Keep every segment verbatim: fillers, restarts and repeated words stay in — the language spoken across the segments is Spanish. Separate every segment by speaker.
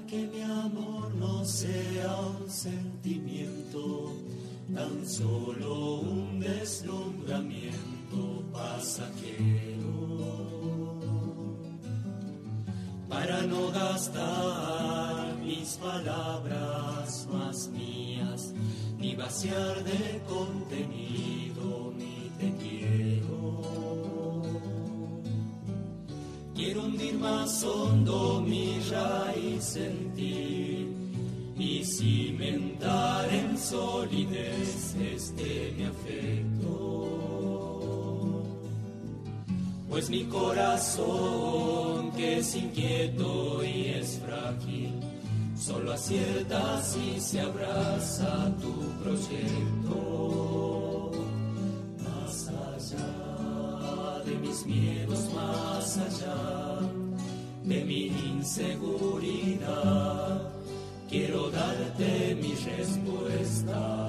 Speaker 1: que mi amor no sea un sentimiento, tan solo un deslumbramiento pasajero, para no gastar mis palabras más mías, ni vaciar de contenido mi te quiero. Quiero hundir más hondo mi raíz en ti y cimentar en solidez este mi afecto, pues mi corazón, que es inquieto y es frágil, solo acierta si se abraza tu proyecto. Más allá de mis miedos, más allá de mi inseguridad, quiero darte mi respuesta.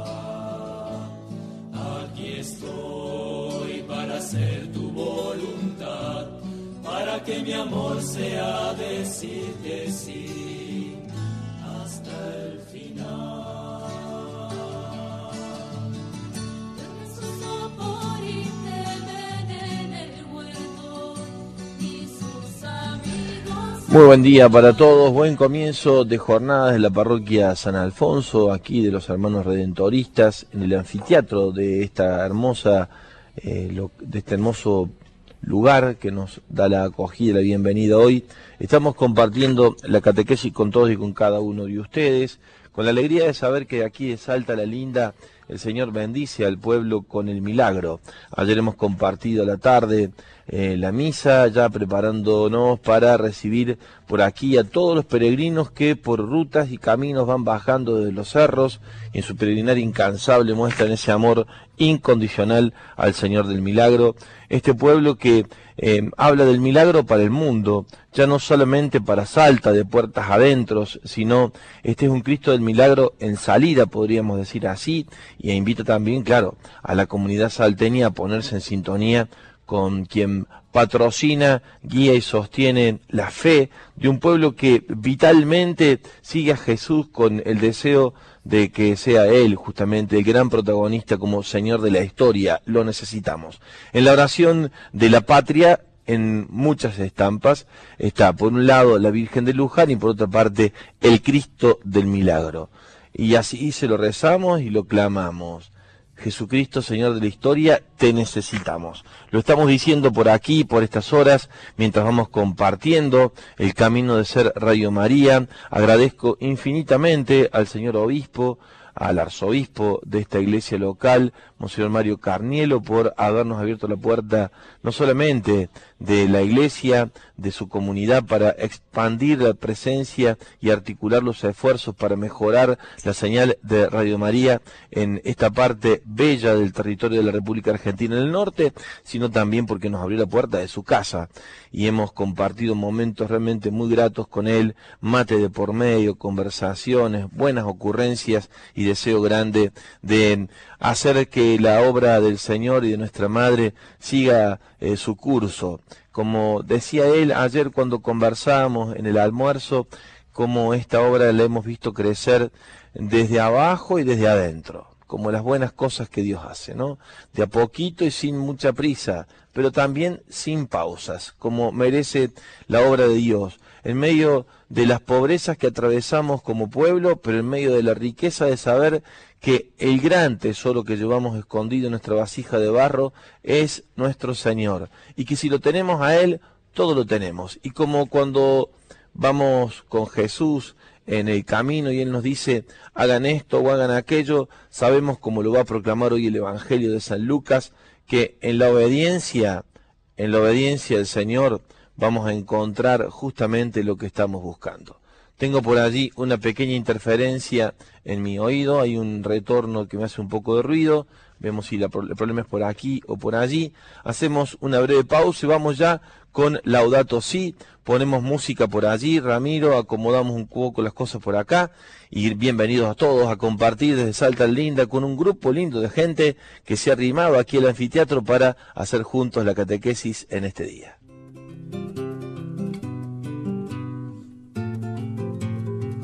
Speaker 1: Aquí estoy para hacer tu voluntad, para que mi amor sea decirte sí hasta el final.
Speaker 2: Muy buen día para todos, buen comienzo de jornadas de la parroquia San Alfonso, aquí de los hermanos redentoristas, en el anfiteatro de esta hermosa, eh, lo, de este hermoso lugar que nos da la acogida y la bienvenida hoy. Estamos compartiendo la catequesis con todos y con cada uno de ustedes, con la alegría de saber que aquí de Salta la Linda el Señor bendice al pueblo con el milagro. Ayer hemos compartido a la tarde eh, la misa, ya preparándonos para recibir por aquí a todos los peregrinos que por rutas y caminos van bajando desde los cerros y en su peregrinar incansable muestran ese amor incondicional al Señor del Milagro. Este pueblo que eh, habla del milagro para el mundo, ya no solamente para Salta, de puertas adentro, sino este es un Cristo del Milagro en salida, podríamos decir así, y invita también, claro, a la comunidad salteña a ponerse en sintonía con quien patrocina, guía y sostiene la fe de un pueblo que vitalmente sigue a Jesús con el deseo de que sea Él justamente el gran protagonista como Señor de la historia. Lo necesitamos. En la oración de la patria, en muchas estampas, está por un lado la Virgen de Luján y por otra parte el Cristo del Milagro. Y así se lo rezamos y lo clamamos. Jesucristo, Señor de la historia, te necesitamos. Lo estamos diciendo por aquí, por estas horas, mientras vamos compartiendo el camino de ser Radio María. Agradezco infinitamente al señor obispo, al arzobispo de esta iglesia local, Monseñor Mario Carnielo, por habernos abierto la puerta no solamente de la iglesia, de su comunidad, para expandir la presencia y articular los esfuerzos para mejorar la señal de Radio María en esta parte bella del territorio de la República Argentina en el norte, sino también porque nos abrió la puerta de su casa y hemos compartido momentos realmente muy gratos con él, mate de por medio, conversaciones, buenas ocurrencias y deseo grande de hacer que la obra del Señor y de nuestra Madre siga eh, su curso. Como decía él ayer cuando conversábamos en el almuerzo, como esta obra la hemos visto crecer desde abajo y desde adentro, como las buenas cosas que Dios hace, ¿no? De a poquito y sin mucha prisa, pero también sin pausas, como merece la obra de Dios, en medio de las pobrezas que atravesamos como pueblo, pero en medio de la riqueza de saber que el gran tesoro que llevamos escondido en nuestra vasija de barro es nuestro Señor, y que si lo tenemos a Él, todo lo tenemos. Y como cuando vamos con Jesús en el camino y Él nos dice, hagan esto o hagan aquello, sabemos, como lo va a proclamar hoy el Evangelio de San Lucas, que en la obediencia, en la obediencia del Señor, vamos a encontrar justamente lo que estamos buscando. Tengo por allí una pequeña interferencia en mi oído, hay un retorno que me hace un poco de ruido, vemos si la, el problema es por aquí o por allí. Hacemos una breve pausa y vamos ya con Laudato Si, ponemos música por allí, Ramiro, acomodamos un poco las cosas por acá, y bienvenidos a todos a compartir desde Salta Linda con un grupo lindo de gente que se ha arrimado aquí al anfiteatro para hacer juntos la catequesis en este día.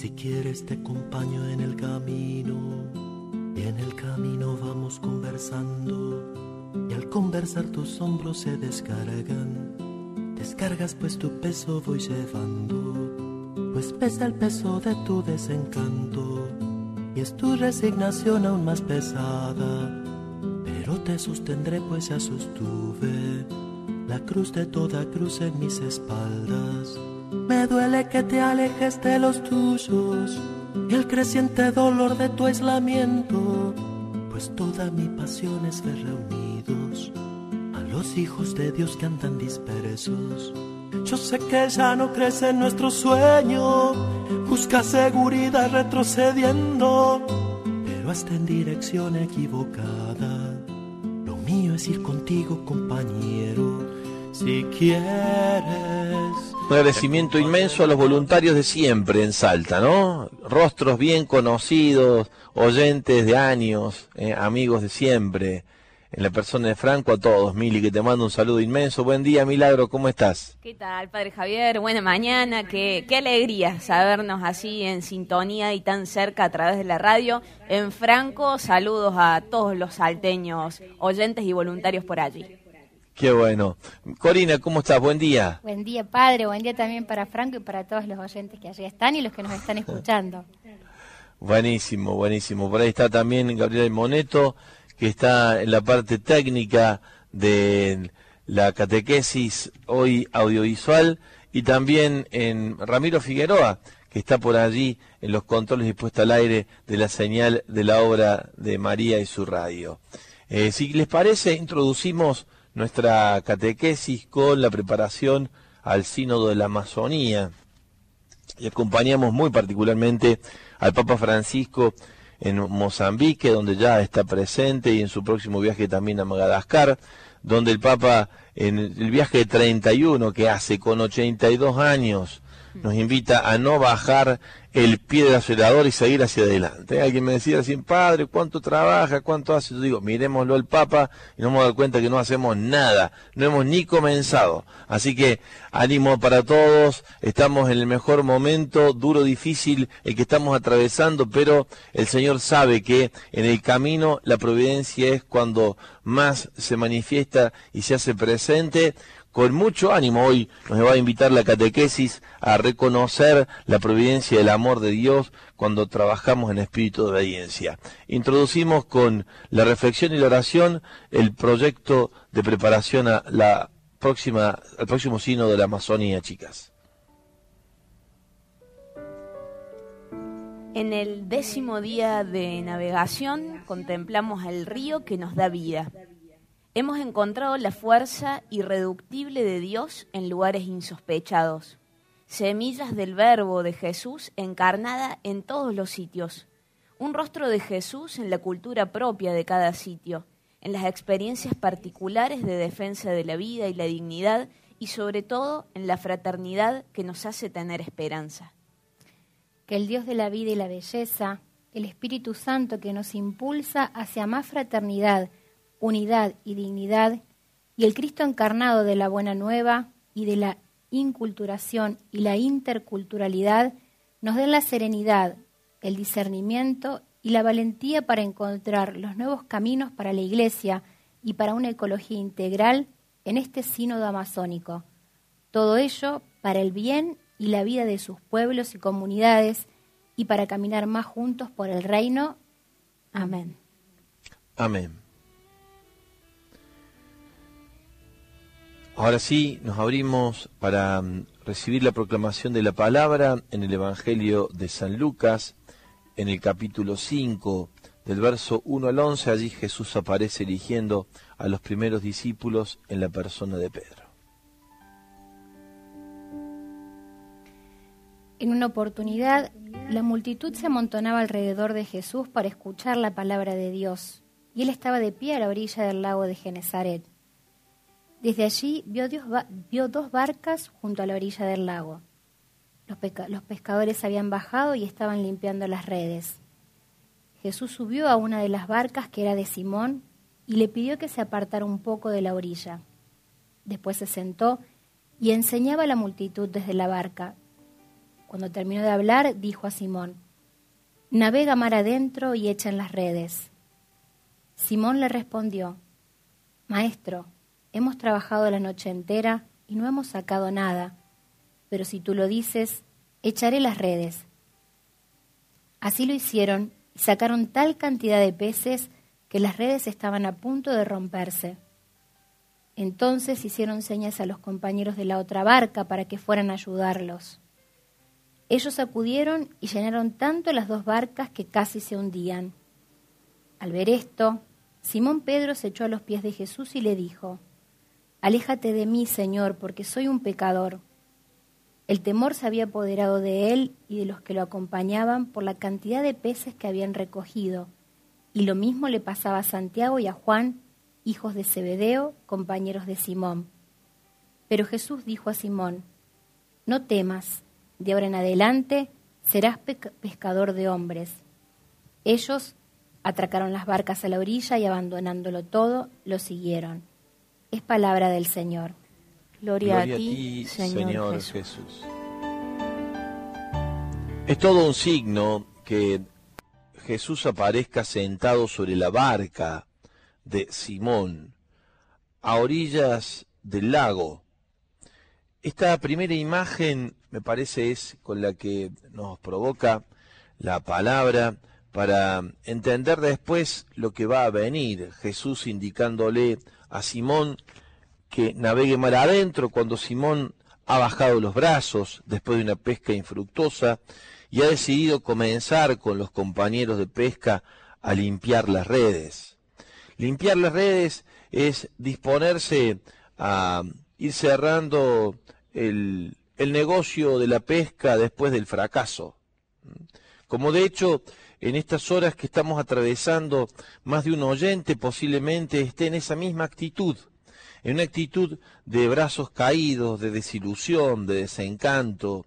Speaker 3: Si quieres te acompaño en el camino, y en el camino vamos conversando, y al conversar tus hombros se descargan. Descargas pues tu peso voy llevando, pues pesa el peso de tu desencanto, y es tu resignación aún más pesada, pero te sostendré pues ya sostuve la cruz de toda cruz en mis espaldas. Me duele que te alejes de los tuyos y el creciente dolor de tu aislamiento, pues toda mi pasión es ver reunidos a los hijos de Dios que andan dispersos. Yo sé que ya no crece en nuestro sueño, busca seguridad retrocediendo, pero hasta en dirección equivocada. Lo mío es ir contigo, compañero, si quieres.
Speaker 2: Un agradecimiento inmenso a los voluntarios de siempre en Salta, ¿no? Rostros bien conocidos, oyentes de años, eh, amigos de siempre. En la persona de Franco, a todos. Mili, que te mando un saludo inmenso. Buen día, Milagro, ¿cómo estás?
Speaker 4: ¿Qué tal, Padre Javier? Buena mañana. Qué, qué alegría sabernos así en sintonía y tan cerca a través de la radio. En Franco, saludos a todos los salteños, oyentes y voluntarios por allí.
Speaker 2: Qué bueno. Corina, ¿cómo estás? Buen día.
Speaker 5: Buen día, Padre. Buen día también para Franco y para todos los oyentes que allí están y los que nos están escuchando.
Speaker 2: Buenísimo, buenísimo. Por ahí está también Gabriel Moneto, que está en la parte técnica de la catequesis hoy audiovisual, y también en Ramiro Figueroa, que está por allí en los controles y puesta al aire de la señal de la obra de María y su radio. Eh, si les parece, introducimos nuestra catequesis con la preparación al Sínodo de la Amazonía, y acompañamos muy particularmente al Papa Francisco en Mozambique, donde ya está presente, y en su próximo viaje también a Madagascar, donde el Papa, en el viaje de treinta y uno que hace con ochenta y dos años, nos invita a no bajar el pie del acelerador y seguir hacia adelante. Alguien me decía así, padre, ¿cuánto trabaja? ¿Cuánto hace? Yo digo, miremoslo al Papa y nos vamos a dar cuenta que no hacemos nada, no hemos ni comenzado. Así que ánimo para todos, estamos en el mejor momento, duro, difícil, el que estamos atravesando, pero el Señor sabe que en el camino la providencia es cuando más se manifiesta y se hace presente. Con mucho ánimo hoy nos va a invitar la catequesis a reconocer la providencia y el amor de Dios cuando trabajamos en espíritu de obediencia. Introducimos con la reflexión y la oración el proyecto de preparación a la próxima, al próximo sínodo de la Amazonía, chicas.
Speaker 4: En el décimo día de navegación contemplamos el río que nos da vida. Hemos encontrado la fuerza irreductible de Dios en lugares insospechados, semillas del verbo de Jesús encarnada en todos los sitios, un rostro de Jesús en la cultura propia de cada sitio, en las experiencias particulares de defensa de la vida y la dignidad, y sobre todo en la fraternidad que nos hace tener esperanza.
Speaker 5: Que el Dios de la vida y la belleza, el Espíritu Santo que nos impulsa hacia más fraternidad, unidad y dignidad, y el Cristo encarnado de la Buena Nueva y de la inculturación y la interculturalidad, nos den la serenidad, el discernimiento y la valentía para encontrar los nuevos caminos para la Iglesia y para una ecología integral en este sínodo amazónico. Todo ello para el bien y la vida de sus pueblos y comunidades y para caminar más juntos por el reino. Amén.
Speaker 2: Amén. Ahora sí, nos abrimos para um, recibir la proclamación de la palabra en el Evangelio de San Lucas, en el capítulo cinco, del verso uno al once. Allí Jesús aparece eligiendo a los primeros discípulos en la persona de Pedro.
Speaker 5: En una oportunidad, la multitud se amontonaba alrededor de Jesús para escuchar la palabra de Dios, y él estaba de pie a la orilla del lago de Genesaret. Desde allí vio, Dios, vio dos barcas junto a la orilla del lago. Los, peca, los pescadores habían bajado y estaban limpiando las redes. Jesús subió a una de las barcas, que era de Simón, y le pidió que se apartara un poco de la orilla. Después se sentó y enseñaba a la multitud desde la barca. Cuando terminó de hablar, dijo a Simón: «Navega mar adentro y echen las redes». Simón le respondió: «Maestro, hemos trabajado la noche entera y no hemos sacado nada, pero si tú lo dices, echaré las redes». Así lo hicieron y sacaron tal cantidad de peces que las redes estaban a punto de romperse. Entonces hicieron señas a los compañeros de la otra barca para que fueran a ayudarlos. Ellos acudieron y llenaron tanto las dos barcas que casi se hundían. Al ver esto, Simón Pedro se echó a los pies de Jesús y le dijo: «Aléjate de mí, Señor, porque soy un pecador». El temor se había apoderado de él y de los que lo acompañaban por la cantidad de peces que habían recogido, y lo mismo le pasaba a Santiago y a Juan, hijos de Zebedeo, compañeros de Simón. Pero Jesús dijo a Simón: «No temas, de ahora en adelante serás pescador de hombres». Ellos atracaron las barcas a la orilla y, abandonándolo todo, lo siguieron. Es palabra del Señor.
Speaker 4: Gloria,
Speaker 2: Gloria
Speaker 4: a ti,
Speaker 2: a ti,
Speaker 4: Señor,
Speaker 2: Señor
Speaker 4: Jesús.
Speaker 2: Jesús. Es todo un signo que Jesús aparezca sentado sobre la barca de Simón, a orillas del lago. Esta primera imagen, me parece, es con la que nos provoca la palabra para entender después lo que va a venir. Jesús indicándole a Simón que navegue mar adentro, cuando Simón ha bajado los brazos después de una pesca infructuosa y ha decidido comenzar con los compañeros de pesca a limpiar las redes. Limpiar las redes es disponerse a ir cerrando el, el negocio de la pesca después del fracaso. Como de hecho, en estas horas que estamos atravesando, más de un oyente posiblemente esté en esa misma actitud, en una actitud de brazos caídos, de desilusión, de desencanto,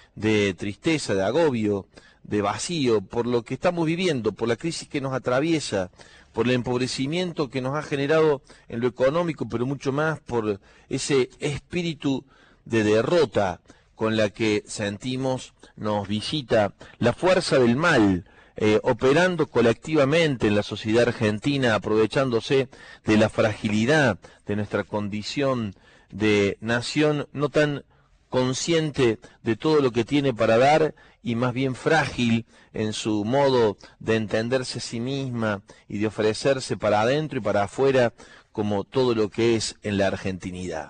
Speaker 2: de tristeza, de agobio, de vacío, por lo que estamos viviendo, por la crisis que nos atraviesa, por el empobrecimiento que nos ha generado en lo económico, pero mucho más por ese espíritu de derrota con la que sentimos nos visita la fuerza del mal, eh, operando colectivamente en la sociedad argentina, aprovechándose de la fragilidad de nuestra condición de nación no tan consciente de todo lo que tiene para dar y más bien frágil en su modo de entenderse a sí misma y de ofrecerse para adentro y para afuera como todo lo que es en la argentinidad.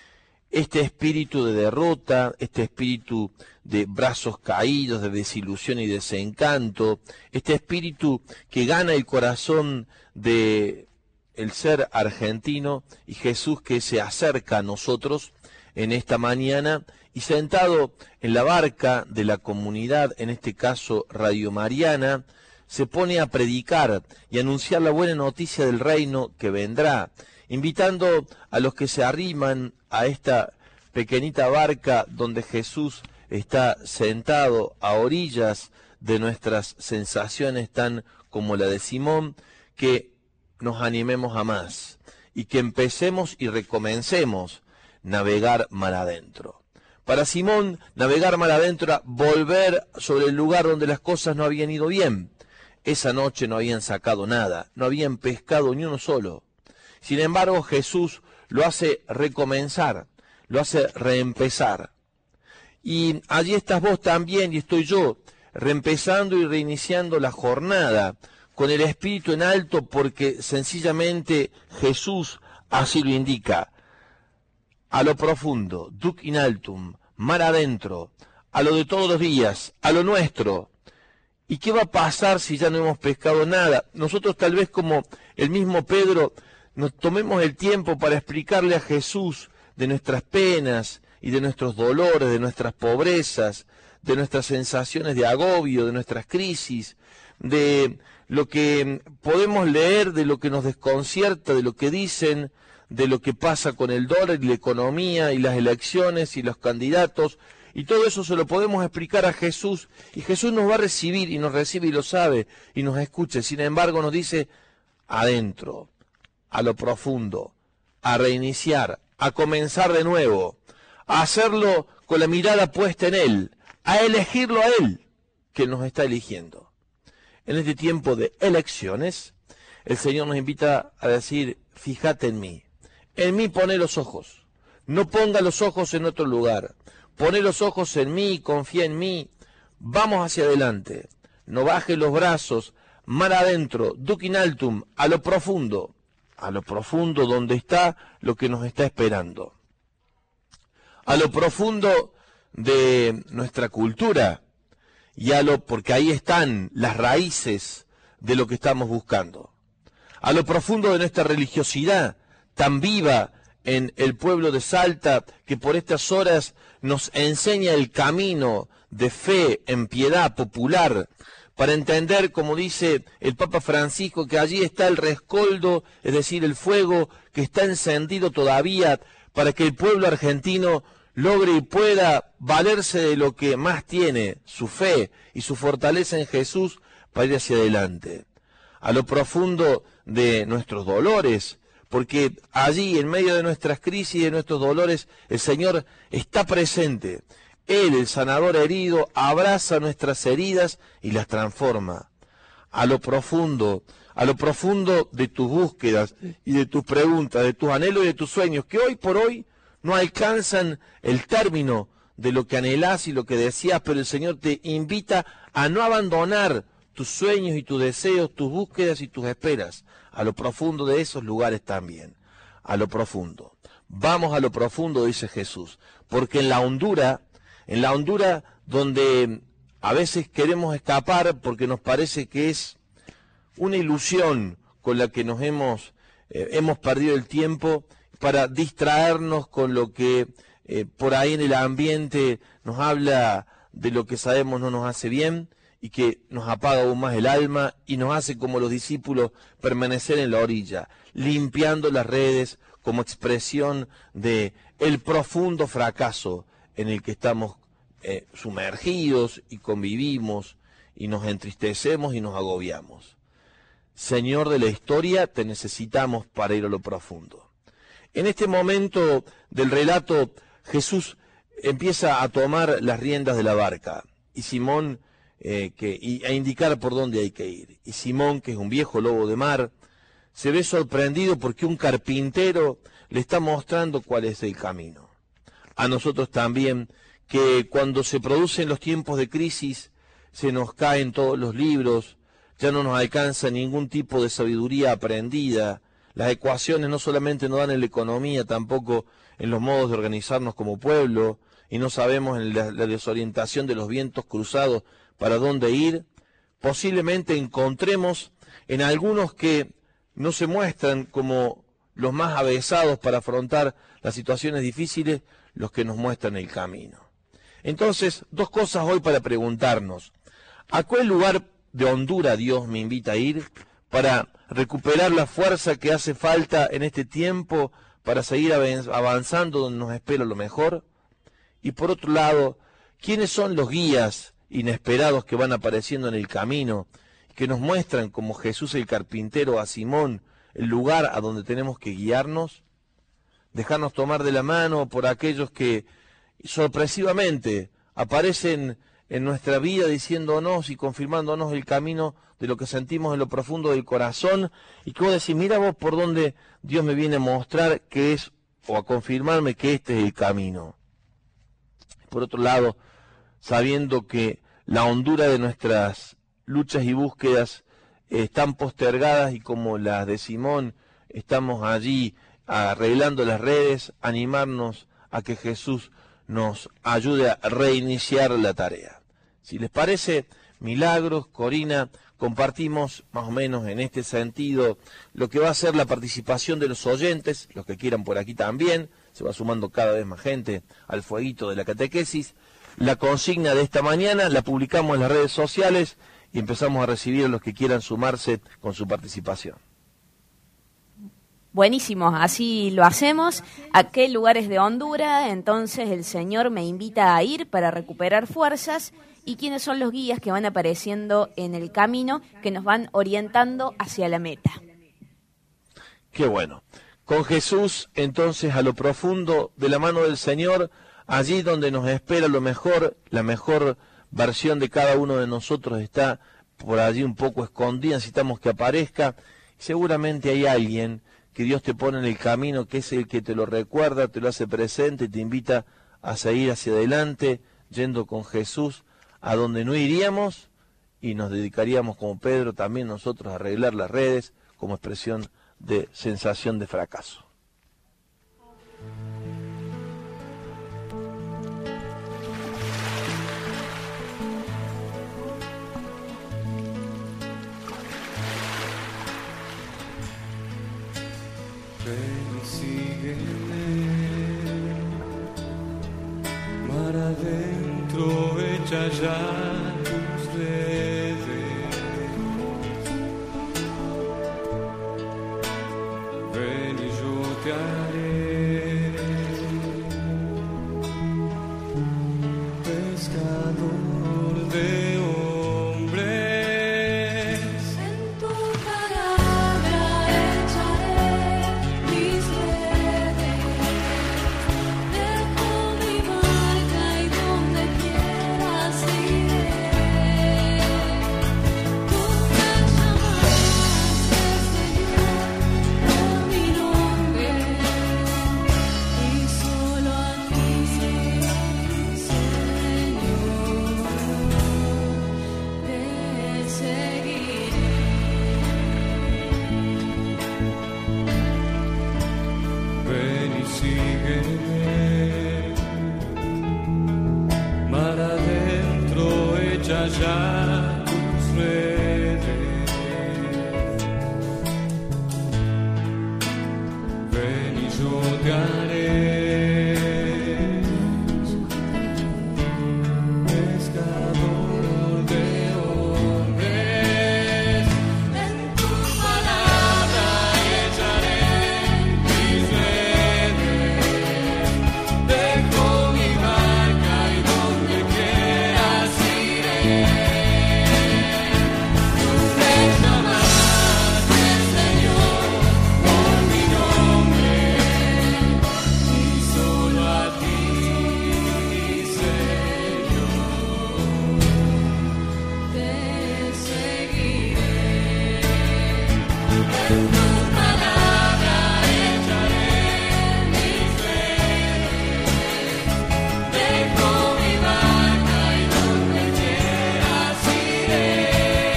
Speaker 2: Este espíritu de derrota, este espíritu de brazos caídos, de desilusión y desencanto, este espíritu que gana el corazón de el ser argentino y Jesús que se acerca a nosotros en esta mañana y sentado en la barca de la comunidad, en este caso Radio Mariana, se pone a predicar y anunciar la buena noticia del reino que vendrá, invitando a los que se arriman a esta pequeñita barca donde Jesús está sentado a orillas de nuestras sensaciones tan como la de Simón, que nos animemos a más y que empecemos y recomencemos navegar mar adentro. Para Simón, navegar mar adentro era volver sobre el lugar donde las cosas no habían ido bien. Esa noche no habían sacado nada, no habían pescado ni uno solo. Sin embargo, Jesús lo hace recomenzar, lo hace reempezar. Y allí estás vos también y estoy yo, reempezando y reiniciando la jornada, con el espíritu en alto, porque sencillamente Jesús así lo indica. A lo profundo, duc in altum, mar adentro, a lo de todos los días, a lo nuestro. ¿Y qué va a pasar si ya no hemos pescado nada? Nosotros tal vez como el mismo Pedro nos tomemos el tiempo para explicarle a Jesús de nuestras penas y de nuestros dolores, de nuestras pobrezas, de nuestras sensaciones de agobio, de nuestras crisis, de lo que podemos leer, de lo que nos desconcierta, de lo que dicen, de lo que pasa con el dólar y la economía y las elecciones y los candidatos, y todo eso se lo podemos explicar a Jesús, y Jesús nos va a recibir, y nos recibe y lo sabe, y nos escucha. Sin embargo nos dice, adentro, a lo profundo, a reiniciar, a comenzar de nuevo, a hacerlo con la mirada puesta en Él, a elegirlo a Él, que nos está eligiendo. En este tiempo de elecciones, el Señor nos invita a decir, fíjate en mí, en mí poné los ojos, no ponga los ojos en otro lugar, poné los ojos en mí, confía en mí, vamos hacia adelante, no baje los brazos, mar adentro, duc in altum, a lo profundo, a lo profundo donde está lo que nos está esperando, a lo profundo de nuestra cultura, y a lo, porque ahí están las raíces de lo que estamos buscando, a lo profundo de nuestra religiosidad, tan viva en el pueblo de Salta, que por estas horas nos enseña el camino de fe en piedad popular, para entender, como dice el Papa Francisco, que allí está el rescoldo, es decir, el fuego que está encendido todavía, para que el pueblo argentino logre y pueda valerse de lo que más tiene, su fe y su fortaleza en Jesús, para ir hacia adelante. A lo profundo de nuestros dolores, porque allí, en medio de nuestras crisis y de nuestros dolores, el Señor está presente. Él, el sanador herido, abraza nuestras heridas y las transforma. A lo profundo, a lo profundo de tus búsquedas y de tus preguntas, de tus anhelos y de tus sueños, que hoy por hoy no alcanzan el término de lo que anhelás y lo que deseas, pero el Señor te invita a no abandonar tus sueños y tus deseos, tus búsquedas y tus esperas, a lo profundo de esos lugares también, a lo profundo. Vamos a lo profundo, dice Jesús, porque en la hondura, en la hondura donde a veces queremos escapar porque nos parece que es una ilusión con la que nos hemos, eh, hemos perdido el tiempo para distraernos con lo que eh, por ahí en el ambiente nos habla de lo que sabemos no nos hace bien y que nos apaga aún más el alma y nos hace como los discípulos permanecer en la orilla, limpiando las redes como expresión de el profundo fracaso en el que estamos eh, sumergidos y convivimos y nos entristecemos y nos agobiamos. Señor de la historia, te necesitamos para ir a lo profundo. En este momento del relato, Jesús empieza a tomar las riendas de la barca y Simón eh, que, y a indicar por dónde hay que ir. Y Simón, que es un viejo lobo de mar, se ve sorprendido porque un carpintero le está mostrando cuál es el camino. A nosotros también, que cuando se producen los tiempos de crisis, se nos caen todos los libros, ya no nos alcanza ningún tipo de sabiduría aprendida, las ecuaciones no solamente no dan en la economía, tampoco en los modos de organizarnos como pueblo, y no sabemos en la, la desorientación de los vientos cruzados para dónde ir, posiblemente encontremos en algunos que no se muestran como los más avesados para afrontar las situaciones difíciles, los que nos muestran el camino. Entonces, dos cosas hoy para preguntarnos. ¿A cuál lugar de hondura Dios me invita a ir para recuperar la fuerza que hace falta en este tiempo para seguir avanzando donde nos espera lo mejor? Y por otro lado, ¿quiénes son los guías inesperados que van apareciendo en el camino, que nos muestran como Jesús el carpintero a Simón el lugar a donde tenemos que guiarnos? Dejarnos tomar de la mano por aquellos que sorpresivamente aparecen en nuestra vida diciéndonos y confirmándonos el camino de lo que sentimos en lo profundo del corazón, y que vos decís, mira vos por dónde Dios me viene a mostrar que es, o a confirmarme que este es el camino. Por otro lado, sabiendo que la hondura de nuestras luchas y búsquedas están postergadas y como las de Simón estamos allí arreglando las redes, animarnos a que Jesús nos ayude a reiniciar la tarea. Si les parece, Milagros, Corina, compartimos más o menos en este sentido lo que va a ser la participación de los oyentes, los que quieran por aquí también, se va sumando cada vez más gente al fueguito de la catequesis. La consigna de esta mañana la publicamos en las redes sociales y empezamos a recibir a los que quieran sumarse con su participación.
Speaker 4: Buenísimo, así lo hacemos. ¿A qué lugares de Honduras entonces el Señor me invita a ir para recuperar fuerzas? ¿Y quiénes son los guías que van apareciendo en el camino que nos van orientando hacia la meta?
Speaker 2: Qué bueno. Con Jesús, entonces, a lo profundo de la mano del Señor, allí donde nos espera lo mejor, la mejor versión de cada uno de nosotros está por allí un poco escondida, necesitamos que aparezca. Seguramente hay alguien que Dios te pone en el camino, que es el que te lo recuerda, te lo hace presente, te invita a seguir hacia adelante, yendo con Jesús a donde no iríamos, y nos dedicaríamos como Pedro también nosotros a arreglar las redes como expresión de sensación de fracaso.
Speaker 6: Ven y sígueme, mar adentro echa ya tus redes. Ven y yo te haré pescador de hombres.
Speaker 7: En tu palabra echaré mis redes, dejo mi barca y donde quieras iré. Tú me llamaste, Señor, por mi nombre, y solo a ti, Señor, te seguiré.
Speaker 6: Ven y sígueme, mar adentro echa ya tus redes. Ven y yo te haré pescador de hombres. En tu palabra echaré mis redes, dejo mi barca y donde quieras iré. Tú me llamaste, Señor, por mi nombre, y solo a ti, Señor, te seguiré. En tu palabra echaré mis redes, dejo mi barca y donde quieras iré.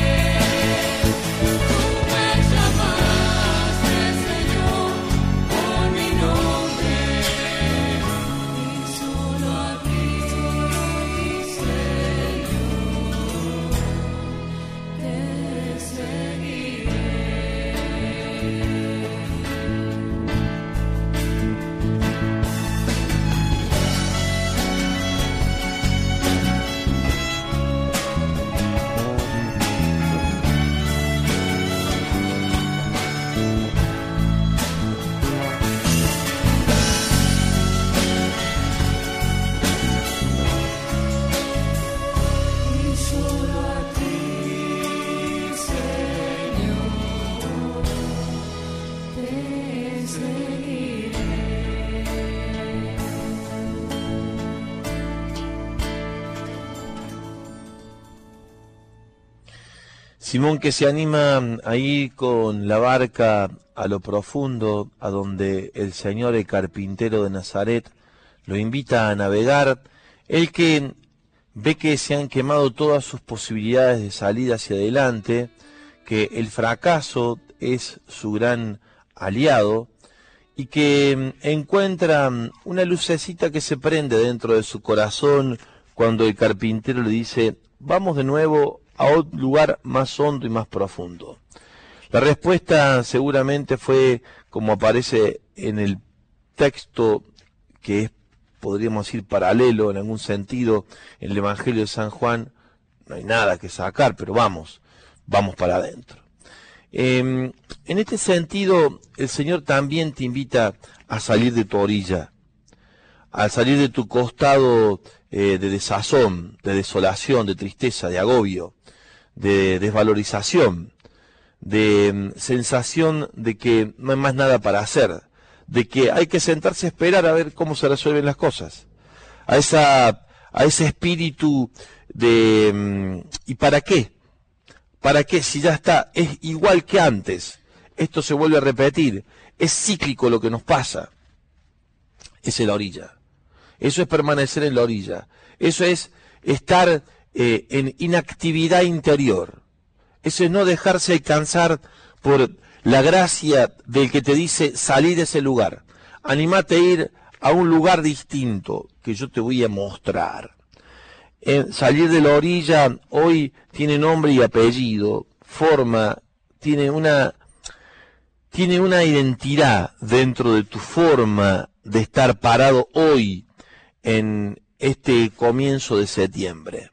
Speaker 6: Tú me llamaste, Señor, por mi nombre, y solo a ti, Señor, te seguiré. Y solo a ti, Señor, te seguiré.
Speaker 2: Simón, que se anima a ir con la barca a lo profundo, a donde el Señor, el carpintero de Nazaret, lo invita a navegar. El que ve que se han quemado todas sus posibilidades de salida hacia adelante, que el fracaso es su gran aliado, y que encuentra una lucecita que se prende dentro de su corazón cuando el carpintero le dice: vamos de nuevo a otro lugar más hondo y más profundo. La respuesta seguramente fue, como aparece en el texto que es, podríamos decir, paralelo en algún sentido, en el Evangelio de San Juan: no hay nada que sacar, pero vamos, vamos para adentro. Eh, en este sentido, el Señor también te invita a salir de tu orilla, a salir de tu costado eh, de desazón, de desolación, de tristeza, de agobio, de desvalorización, de mm, sensación de que no hay más nada para hacer, de que hay que sentarse a esperar a ver cómo se resuelven las cosas, a esa, a ese espíritu de ¿y para qué? ¿Para qué? Si ya está, es igual que antes, esto se vuelve a repetir, es cíclico lo que nos pasa. Es en la orilla. Eso es permanecer en la orilla. Eso es estar eh, en inactividad interior. Eso es no dejarse alcanzar por la gracia del que te dice salí de ese lugar. Animate a ir a un lugar distinto que yo te voy a mostrar. Eh, salir de la orilla hoy tiene nombre y apellido, forma, tiene una, tiene una identidad dentro de tu forma de estar parado hoy en este comienzo de septiembre.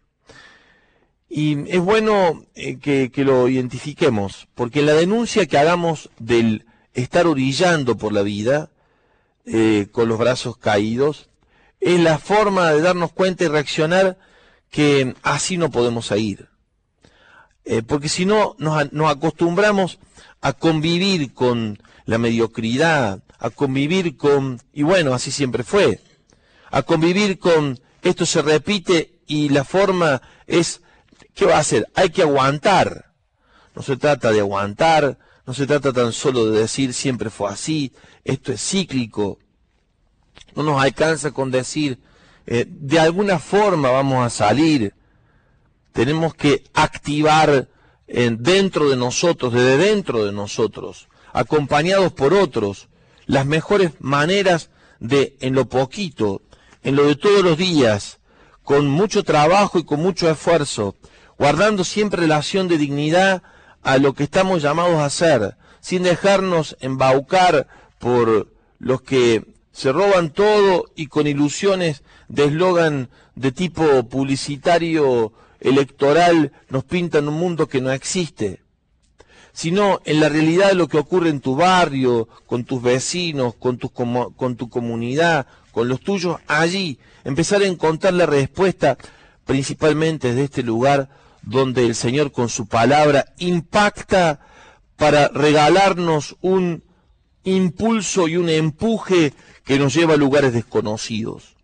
Speaker 2: Y es bueno eh, que, que lo identifiquemos, porque la denuncia que hagamos del estar orillando por la vida, eh, con los brazos caídos, es la forma de darnos cuenta y reaccionar que así no podemos seguir. Eh, porque si no, nos, nos acostumbramos a convivir con la mediocridad, a convivir con, y bueno, así siempre fue, a convivir con, esto se repite y la forma es, ¿qué va a hacer? Hay que aguantar. No se trata de aguantar, no se trata tan solo de decir siempre fue así, esto es cíclico. No nos alcanza con decir, eh, de alguna forma vamos a salir. Tenemos que activar eh, dentro de nosotros, desde dentro de nosotros, acompañados por otros, las mejores maneras de, en lo poquito, en lo de todos los días, con mucho trabajo y con mucho esfuerzo, guardando siempre relación de dignidad a lo que estamos llamados a hacer, sin dejarnos embaucar por los que se roban todo y con ilusiones de eslogan de tipo publicitario electoral nos pintan un mundo que no existe, sino en la realidad de lo que ocurre en tu barrio, con tus vecinos, con tu, con tu comunidad, con los tuyos, allí empezar a encontrar la respuesta principalmente desde este lugar donde el Señor con su palabra impacta para regalarnos un impulso y un empuje que nos lleva a lugares desconocidos.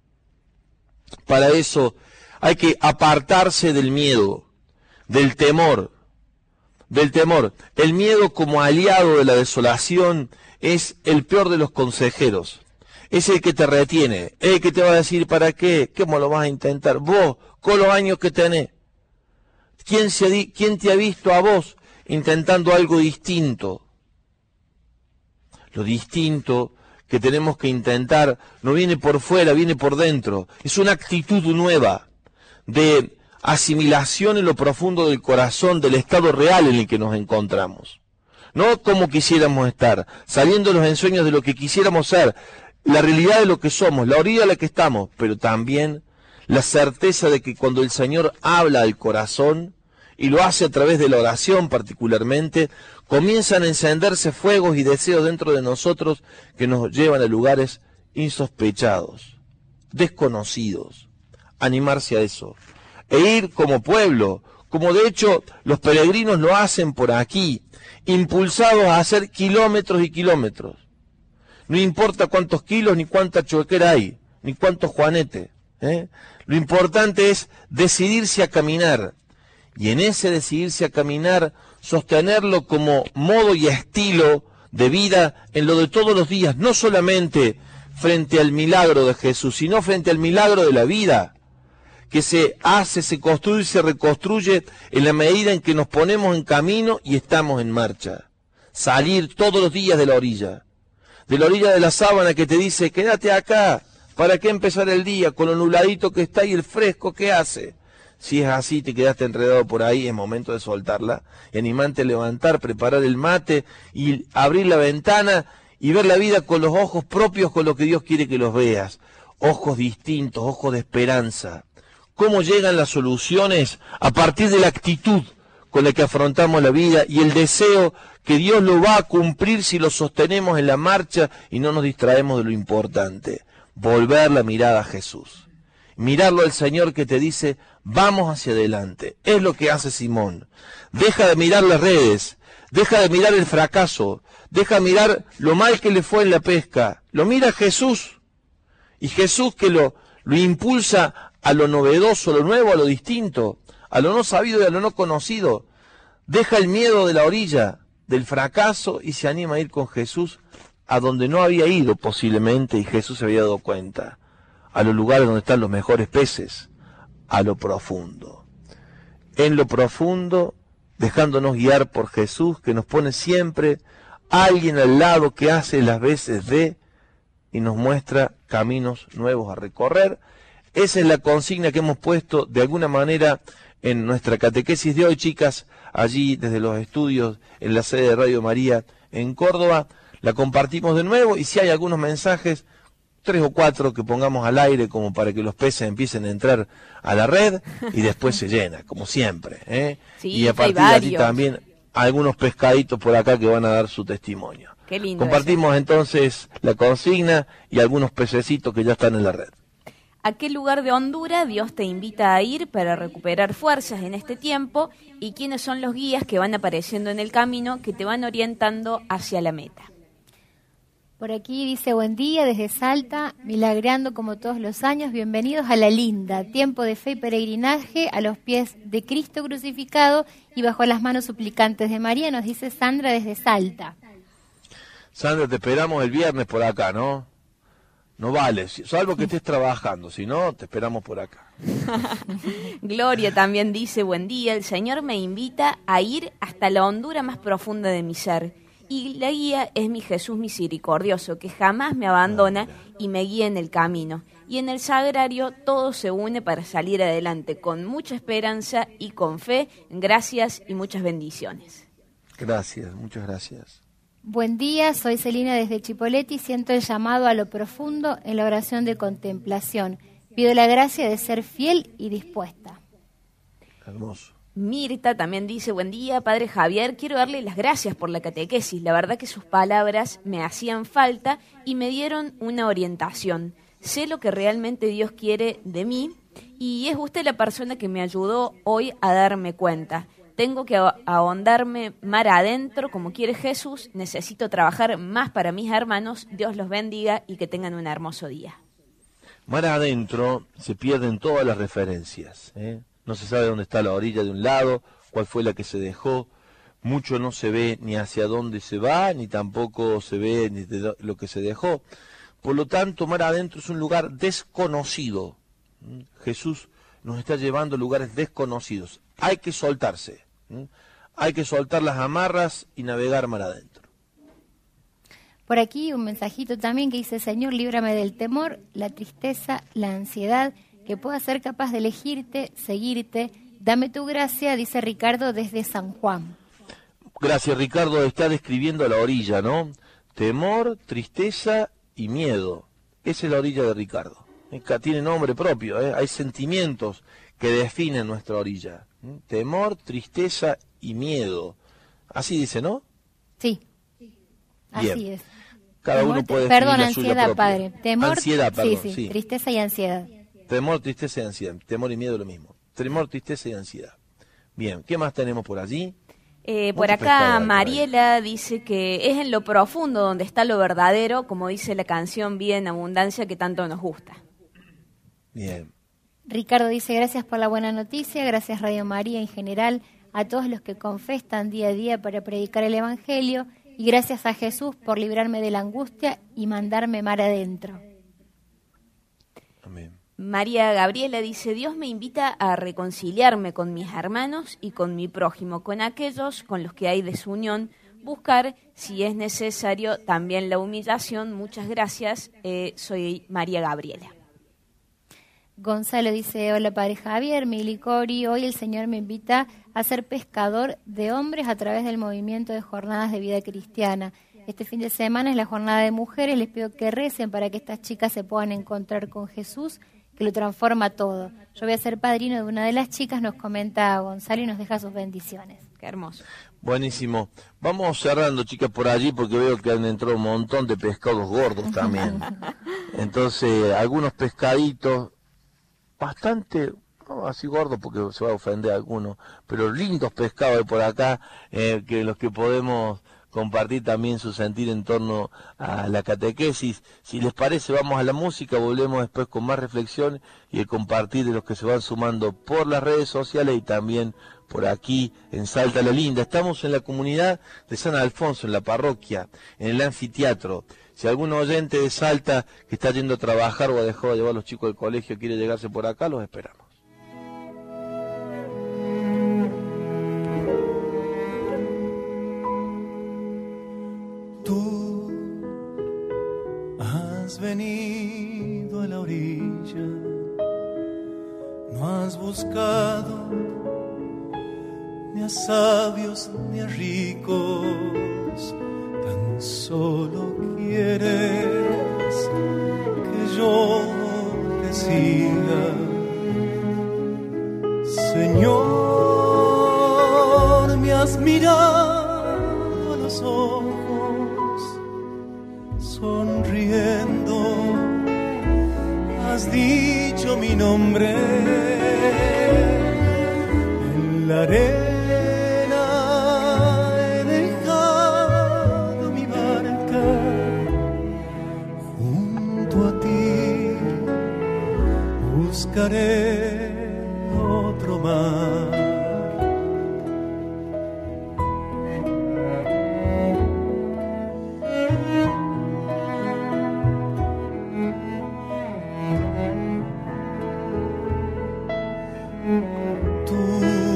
Speaker 2: Para eso hay que apartarse del miedo, del temor, del temor. El miedo como aliado de la desolación es el peor de los consejeros. Es el que te retiene, es el que te va a decir ¿para qué? ¿Cómo lo vas a intentar? Vos, con los años que tenés. ¿Quién, se di, ¿Quién te ha visto a vos intentando algo distinto? Lo distinto que tenemos que intentar no viene por fuera, viene por dentro. Es una actitud nueva de asimilación en lo profundo del corazón, del estado real en el que nos encontramos. No como quisiéramos estar, saliendo de los ensueños de lo que quisiéramos ser, la realidad de lo que somos, la orilla en la que estamos, pero también la certeza de que cuando el Señor habla al corazón, y lo hace a través de la oración particularmente, comienzan a encenderse fuegos y deseos dentro de nosotros que nos llevan a lugares insospechados, desconocidos. Animarse a eso. E ir como pueblo, como de hecho los peregrinos lo hacen por aquí, impulsados a hacer kilómetros y kilómetros. No importa cuántos kilos, ni cuánta choquera hay, ni cuántos juanetes. ¿eh? Lo importante es decidirse a caminar. Y en ese decidirse a caminar, sostenerlo como modo y estilo de vida en lo de todos los días, no solamente frente al milagro de Jesús, sino frente al milagro de la vida, que se hace, se construye y se reconstruye en la medida en que nos ponemos en camino y estamos en marcha. Salir todos los días de la orilla. De la orilla de la sábana que te dice, quédate acá, ¿para qué empezar el día? Con lo nubladito que está y el fresco que hace. Si es así, te quedaste enredado por ahí, es momento de soltarla. Y animante a levantar, preparar el mate y abrir la ventana y ver la vida con los ojos propios con lo que Dios quiere que los veas. Ojos distintos, ojos de esperanza. ¿Cómo llegan las soluciones? A partir de la actitud con la que afrontamos la vida y el deseo que Dios lo va a cumplir si lo sostenemos en la marcha y no nos distraemos de lo importante. Volver la mirada a Jesús. Mirarlo al Señor que te dice, vamos hacia adelante. Es lo que hace Simón. Deja de mirar las redes, deja de mirar el fracaso, deja de mirar lo mal que le fue en la pesca. Lo mira Jesús. Y Jesús que lo, lo impulsa a lo novedoso, a lo nuevo, a lo distinto, a lo no sabido y a lo no conocido. Deja el miedo de la orilla, del fracaso, y se anima a ir con Jesús a donde no había ido posiblemente, y Jesús se había dado cuenta, a los lugares donde están los mejores peces, a lo profundo. En lo profundo, dejándonos guiar por Jesús, que nos pone siempre alguien al lado que hace las veces de y nos muestra caminos nuevos a recorrer. Esa es la consigna que hemos puesto de alguna manera en nuestra catequesis de hoy, chicas, allí desde los estudios en la sede de Radio María en Córdoba. La compartimos de nuevo, y si hay algunos mensajes, tres o cuatro que pongamos al aire como para que los peces empiecen a entrar a la red, y después se llena, como siempre, ¿eh?
Speaker 4: Sí,
Speaker 2: y a partir de allí también algunos pescaditos por acá que van a dar su testimonio.
Speaker 4: Qué lindo.
Speaker 2: Compartimos
Speaker 4: eso.
Speaker 2: Entonces la consigna y algunos pececitos que ya están en la red.
Speaker 4: ¿A qué lugar de Honduras Dios te invita a ir para recuperar fuerzas en este tiempo? ¿Y quiénes son los guías que van apareciendo en el camino que te van orientando hacia la meta?
Speaker 5: Por aquí dice, buen día desde Salta, milagreando como todos los años, bienvenidos a la linda, tiempo de fe y peregrinaje a los pies de Cristo crucificado y bajo las manos suplicantes de María, nos dice Sandra desde Salta.
Speaker 2: Sandra, te esperamos el viernes por acá, ¿no? No vale, salvo que estés trabajando, si no, te esperamos por acá.
Speaker 4: Gloria también dice, buen día, el Señor me invita a ir hasta la hondura más profunda de mi ser. Y la guía es mi Jesús misericordioso, que jamás me abandona y me guía en el camino. Y en el sagrario todo se une para salir adelante, con mucha esperanza y con fe. Gracias y muchas bendiciones.
Speaker 2: Gracias, muchas gracias.
Speaker 5: Buen día, soy Celina desde Chipoleti y siento el llamado a lo profundo en la oración de contemplación. Pido la gracia de ser fiel y dispuesta.
Speaker 2: Hermoso.
Speaker 4: Mirta también dice, buen día, Padre Javier, quiero darle las gracias por la catequesis. La verdad que sus palabras me hacían falta y me dieron una orientación. Sé lo que realmente Dios quiere de mí y es usted la persona que me ayudó hoy a darme cuenta. Tengo que ahondarme mar adentro como quiere Jesús. Necesito trabajar más para mis hermanos. Dios los bendiga y que tengan un hermoso día.
Speaker 2: Mar adentro se pierden todas las referencias, ¿eh? No se sabe dónde está la orilla de un lado, cuál fue la que se dejó. Mucho no se ve ni hacia dónde se va, ni tampoco se ve ni de lo que se dejó. Por lo tanto, mar adentro es un lugar desconocido. Jesús nos está llevando a lugares desconocidos. Hay que soltarse. ¿Mm? Hay que soltar las amarras y navegar mar adentro.
Speaker 5: Por aquí un mensajito también que dice, Señor, líbrame del temor, la tristeza, la ansiedad, que pueda ser capaz de elegirte, seguirte. Dame tu gracia, dice Ricardo desde San Juan.
Speaker 2: Gracias, Ricardo. Está describiendo la orilla, ¿no? Temor, tristeza y miedo. Esa es la orilla de Ricardo. Tiene nombre propio, ¿eh? Hay sentimientos que definen nuestra orilla. ¿Mm? Temor, tristeza y miedo. Así dice, ¿no?
Speaker 5: Sí, así
Speaker 2: Bien.
Speaker 5: es.
Speaker 2: Cada
Speaker 5: Temor,
Speaker 2: uno puede
Speaker 5: perdón,
Speaker 2: definir la suya
Speaker 5: ansiedad,
Speaker 2: propia.
Speaker 5: padre. Temor,
Speaker 2: ansiedad, perdón,
Speaker 5: sí, sí,
Speaker 2: sí.
Speaker 5: tristeza y ansiedad.
Speaker 2: Temor, tristeza y ansiedad. Temor y miedo lo mismo. Temor, tristeza y ansiedad. Bien, ¿qué más tenemos por allí?
Speaker 4: Eh, por
Speaker 2: Mucho pescado
Speaker 4: acá
Speaker 2: hay por
Speaker 4: Mariela dice que es en lo profundo donde está lo verdadero, como dice la canción Vida en Abundancia que tanto nos gusta.
Speaker 2: Bien.
Speaker 5: Ricardo dice, gracias por la buena noticia, gracias Radio María en general, a todos los que confestan día a día para predicar el Evangelio, y gracias a Jesús por librarme de la angustia y mandarme mar adentro.
Speaker 2: Amén.
Speaker 4: María Gabriela dice, Dios me invita a reconciliarme con mis hermanos y con mi prójimo, con aquellos con los que hay desunión, buscar, si es necesario, también la humillación. Muchas gracias, eh, soy María Gabriela.
Speaker 5: Gonzalo dice, hola Padre Javier, mi licori, hoy el Señor me invita a ser pescador de hombres a través del movimiento de jornadas de vida cristiana. Este fin de semana es la jornada de mujeres, les pido que recen para que estas chicas se puedan encontrar con Jesús, que lo transforma todo. Yo voy a ser padrino de una de las chicas, nos comenta Gonzalo y nos deja sus bendiciones.
Speaker 4: Qué hermoso.
Speaker 2: Buenísimo. Vamos cerrando, chicas, por allí, porque veo que han entrado un montón de pescados gordos también. Entonces, algunos pescaditos, bastante, no así gordos porque se va a ofender a alguno, pero lindos pescados hay por acá, eh, que los que podemos compartir también su sentir en torno a la catequesis. Si les parece, vamos a la música, volvemos después con más reflexión y el compartir de los que se van sumando por las redes sociales y también por aquí en Salta la Linda. Estamos en la comunidad de San Alfonso, en la parroquia, en el anfiteatro. Si algún oyente de Salta que está yendo a trabajar o ha dejado de llevar a los chicos del colegio quiere llegarse por acá, los esperamos.
Speaker 3: Tú has venido a la orilla, no has buscado ni a sabios ni a ricos, tan solo quieres que yo te siga. Señor, me has mirado a los ojos, sonriendo, has dicho mi nombre en la arena. Buscaré otro mar. Tú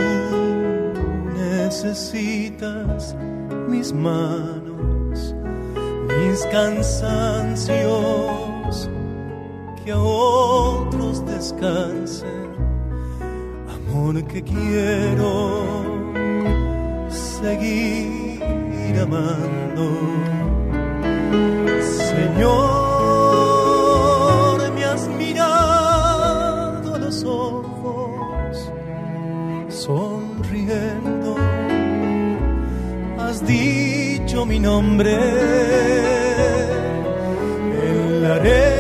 Speaker 3: necesitas mis manos, mis cansancios, que a otros descansen, amor que quiero seguir amando. Señor, me has mirado a los ojos, sonriendo, has dicho mi nombre en la arena.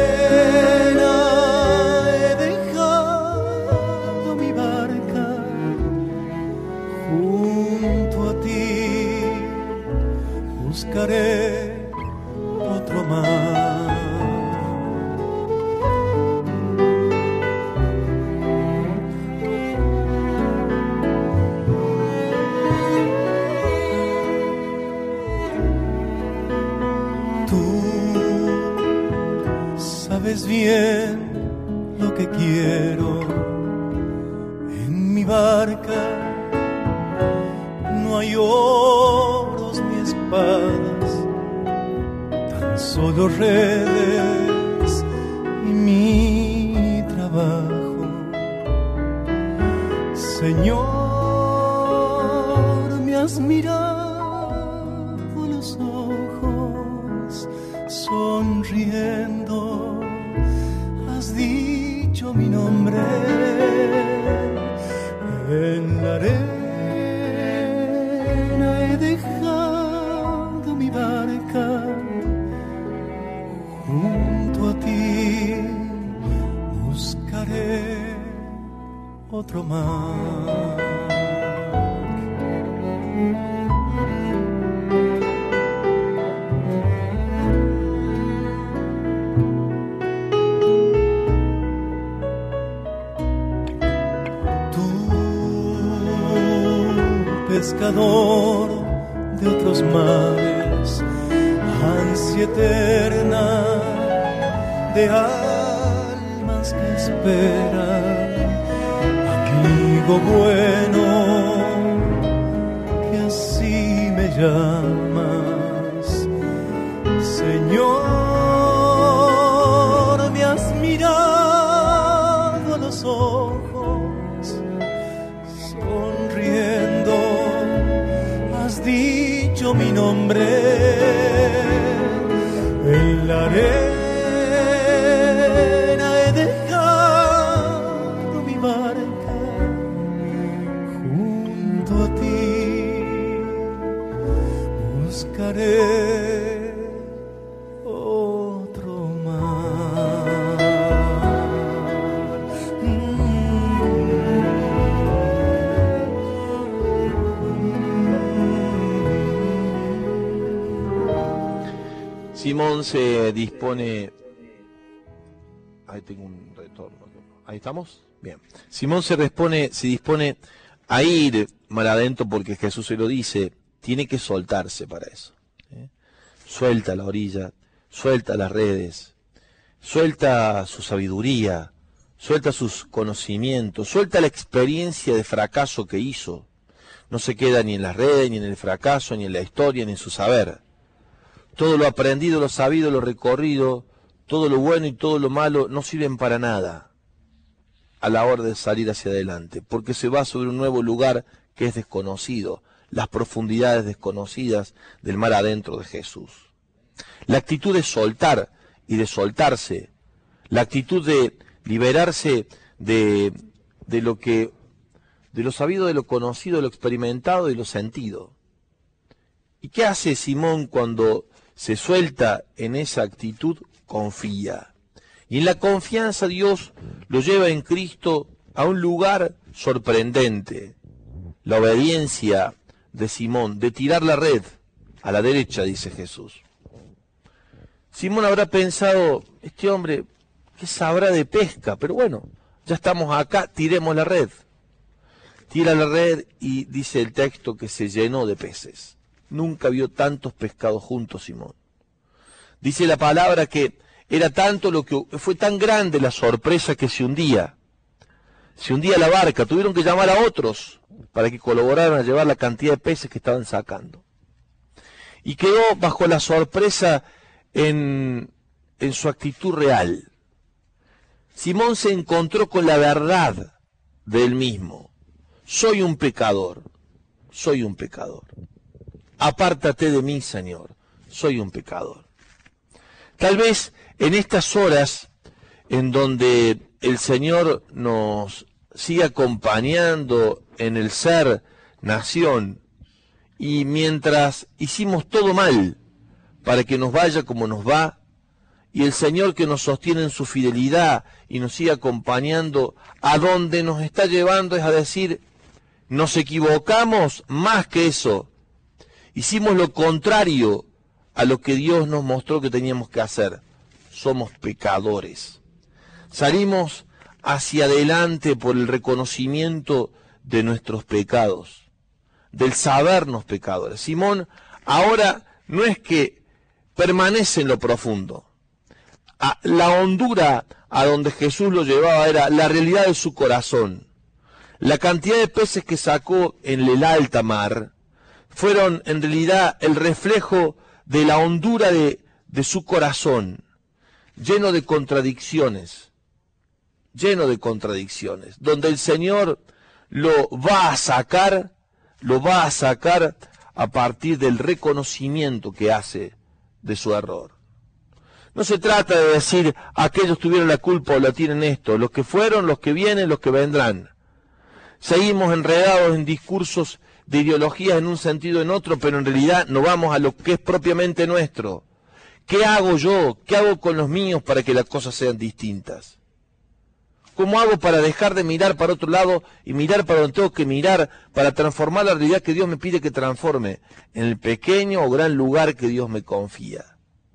Speaker 3: Buscaré otro mar. Tú sabes bien lo que quiero. En mi barca no hay oros ni espadas, tan solo redes y mi trabajo. Señor, me has mirado a los ojos, sonriendo, has dicho mi nombre en la arena. He dejado mi barca junto a ti, buscaré otro mar. Tú, pescador de otros mares, ansia eterna de almas que esperan, amigo bueno, que así me llamas. Señor, me has mirado a los ojos, sonriendo, has dicho mi nombre en la arena. He dejado mi barca junto a ti, buscaré otro mar. Mm.
Speaker 2: Simón se dispone... Ahí tengo un retorno. Ahí estamos. Bien. Simón se, dispone, se dispone a ir mar adentro porque Jesús se lo dice. Tiene que soltarse para eso. ¿eh? Suelta la orilla, suelta las redes, suelta su sabiduría, suelta sus conocimientos, suelta la experiencia de fracaso que hizo. No se queda ni en las redes, ni en el fracaso, ni en la historia, ni en su saber. Todo lo aprendido, lo sabido, lo recorrido, todo lo bueno y todo lo malo no sirven para nada a la hora de salir hacia adelante, porque se va sobre un nuevo lugar que es desconocido, las profundidades desconocidas del mar adentro de Jesús. La actitud de soltar y de soltarse, la actitud de liberarse de, de lo que, de lo sabido, de lo conocido, de lo experimentado, de lo sentido. ¿Y qué hace Simón cuando se suelta en esa actitud? Confía. Y en la confianza Dios lo lleva en Cristo a un lugar sorprendente. La obediencia de Simón, de tirar la red a la derecha, dice Jesús. Simón habrá pensado, este hombre, ¿qué sabrá de pesca? Pero bueno, ya estamos acá, tiremos la red. Tira la red y dice el texto que se llenó de peces. Nunca vio tantos pescados juntos Simón. Dice la palabra que era tanto lo que fue tan grande la sorpresa que se hundía. Se hundía la barca, tuvieron que llamar a otros para que colaboraran a llevar la cantidad de peces que estaban sacando. Y quedó bajo la sorpresa en, en su actitud real. Simón se encontró con la verdad de él mismo. Soy un pecador, soy un pecador. Apártate de mí, Señor, soy un pecador. Tal vez en estas horas en donde el Señor nos sigue acompañando en el ser nación, y mientras hicimos todo mal para que nos vaya como nos va, y el Señor que nos sostiene en su fidelidad y nos sigue acompañando, a donde nos está llevando es a decir, nos equivocamos más que eso, hicimos lo contrario a lo que Dios nos mostró que teníamos que hacer. Somos pecadores. Salimos hacia adelante por el reconocimiento de nuestros pecados, del sabernos pecadores. Simón ahora no es que permanece en lo profundo. A la hondura a donde Jesús lo llevaba era la realidad de su corazón. La cantidad de peces que sacó en el alta mar fueron en realidad el reflejo de la hondura de, de su corazón, lleno de contradicciones, lleno de contradicciones, donde el Señor lo va a sacar, lo va a sacar a partir del reconocimiento que hace de su error. No se trata de decir, aquellos tuvieron la culpa o la tienen esto, los que fueron, los que vienen, los que vendrán. Seguimos enredados en discursos de ideologías en un sentido o en otro, pero en realidad no vamos a lo que es propiamente nuestro. ¿Qué hago yo? ¿Qué hago con los míos para que las cosas sean distintas? ¿Cómo hago para dejar de mirar para otro lado y mirar para donde tengo que mirar para transformar la realidad que Dios me pide que transforme en el pequeño o gran lugar que Dios me confía?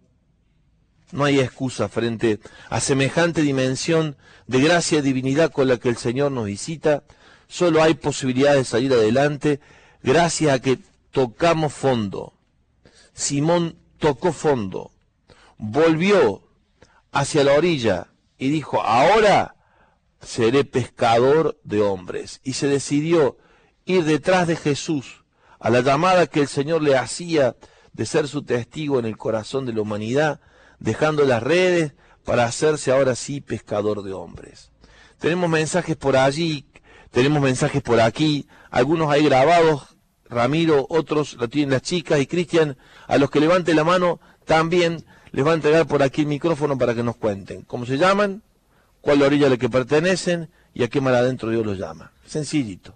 Speaker 2: No hay excusa frente a semejante dimensión de gracia y divinidad con la que el Señor nos visita. Solo hay posibilidad de salir adelante gracias a que tocamos fondo. Simón tocó fondo, volvió hacia la orilla y dijo, ahora seré pescador de hombres. Y se decidió ir detrás de Jesús a la llamada que el Señor le hacía de ser su testigo en el corazón de la humanidad, dejando las redes para hacerse ahora sí pescador de hombres. Tenemos mensajes por allí, tenemos mensajes por aquí, algunos hay grabados, Ramiro, otros lo tienen las chicas, y Cristian, a los que levanten la mano, también les va a entregar por aquí el micrófono para que nos cuenten cómo se llaman, cuál es la orilla a la que pertenecen y a qué mar adentro Dios los llama. Sencillito.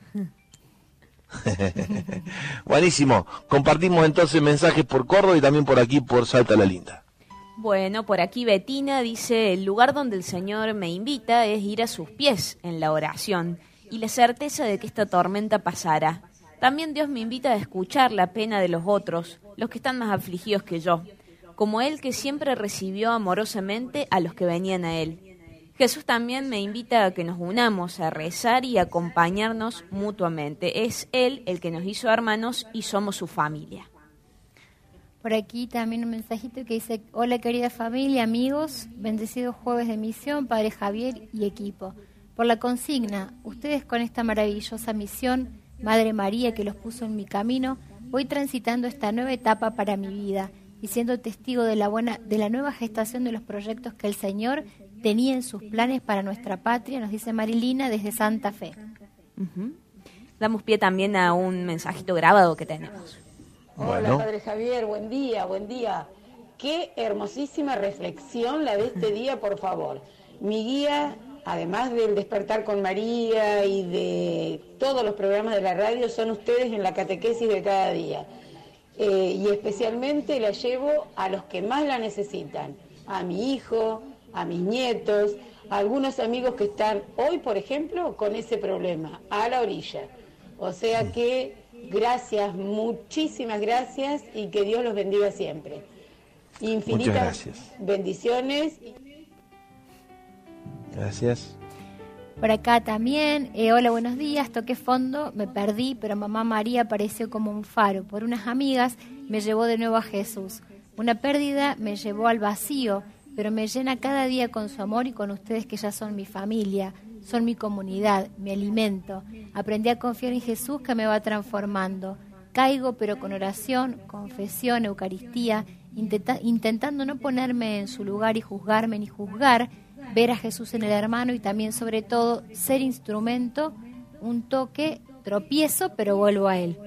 Speaker 2: Buenísimo. Compartimos entonces mensajes por Córdoba y también por aquí por Salta la Linda.
Speaker 4: Bueno, por aquí Betina dice, el lugar donde el Señor me invita es ir a sus pies en la oración y la certeza de que esta tormenta pasará. También Dios me invita a escuchar la pena de los otros, los que están más afligidos que yo. como Él que siempre recibió amorosamente a los que venían a Él. Jesús también me invita a que nos unamos a rezar y acompañarnos mutuamente. Es Él el que nos hizo hermanos y somos su familia.
Speaker 5: Por aquí también un mensajito que dice: hola querida familia, amigos, bendecido jueves de misión, Padre Javier y equipo. Por la consigna, ustedes con esta maravillosa misión, Madre María que los puso en mi camino, voy transitando esta nueva etapa para mi vida y siendo testigo de la buena, de la nueva gestación de los proyectos que el Señor tenía en sus planes para nuestra patria, nos dice Marilina desde Santa Fe.
Speaker 4: Uh-huh. Damos pie también a un mensajito grabado que tenemos.
Speaker 8: Hola, Padre Javier, buen día, buen día. Qué hermosísima reflexión la de este día, por favor. Mi guía, además del Despertar con María y de todos los programas de la radio, son ustedes en la catequesis de cada día. Eh, y especialmente la llevo a los que más la necesitan, a mi hijo, a mis nietos, a algunos amigos que están hoy, por ejemplo, con ese problema, a la orilla. O sea que... gracias, muchísimas gracias y que Dios los bendiga siempre. Infinitas bendiciones.
Speaker 2: Gracias.
Speaker 5: Por acá también, eh, hola, buenos días, toqué fondo, me perdí, pero mamá María apareció como un faro. Por unas amigas me llevó de nuevo a Jesús. Una pérdida me llevó al vacío, pero me llena cada día con su amor y con ustedes que ya son mi familia. Son mi comunidad, mi alimento. Aprendí a confiar en Jesús que me va transformando. Caigo, pero con oración, confesión, Eucaristía, intenta, intentando no ponerme en su lugar y juzgarme ni juzgar, ver a Jesús en el hermano y también, sobre todo, ser instrumento, un toque, tropiezo, pero vuelvo a Él.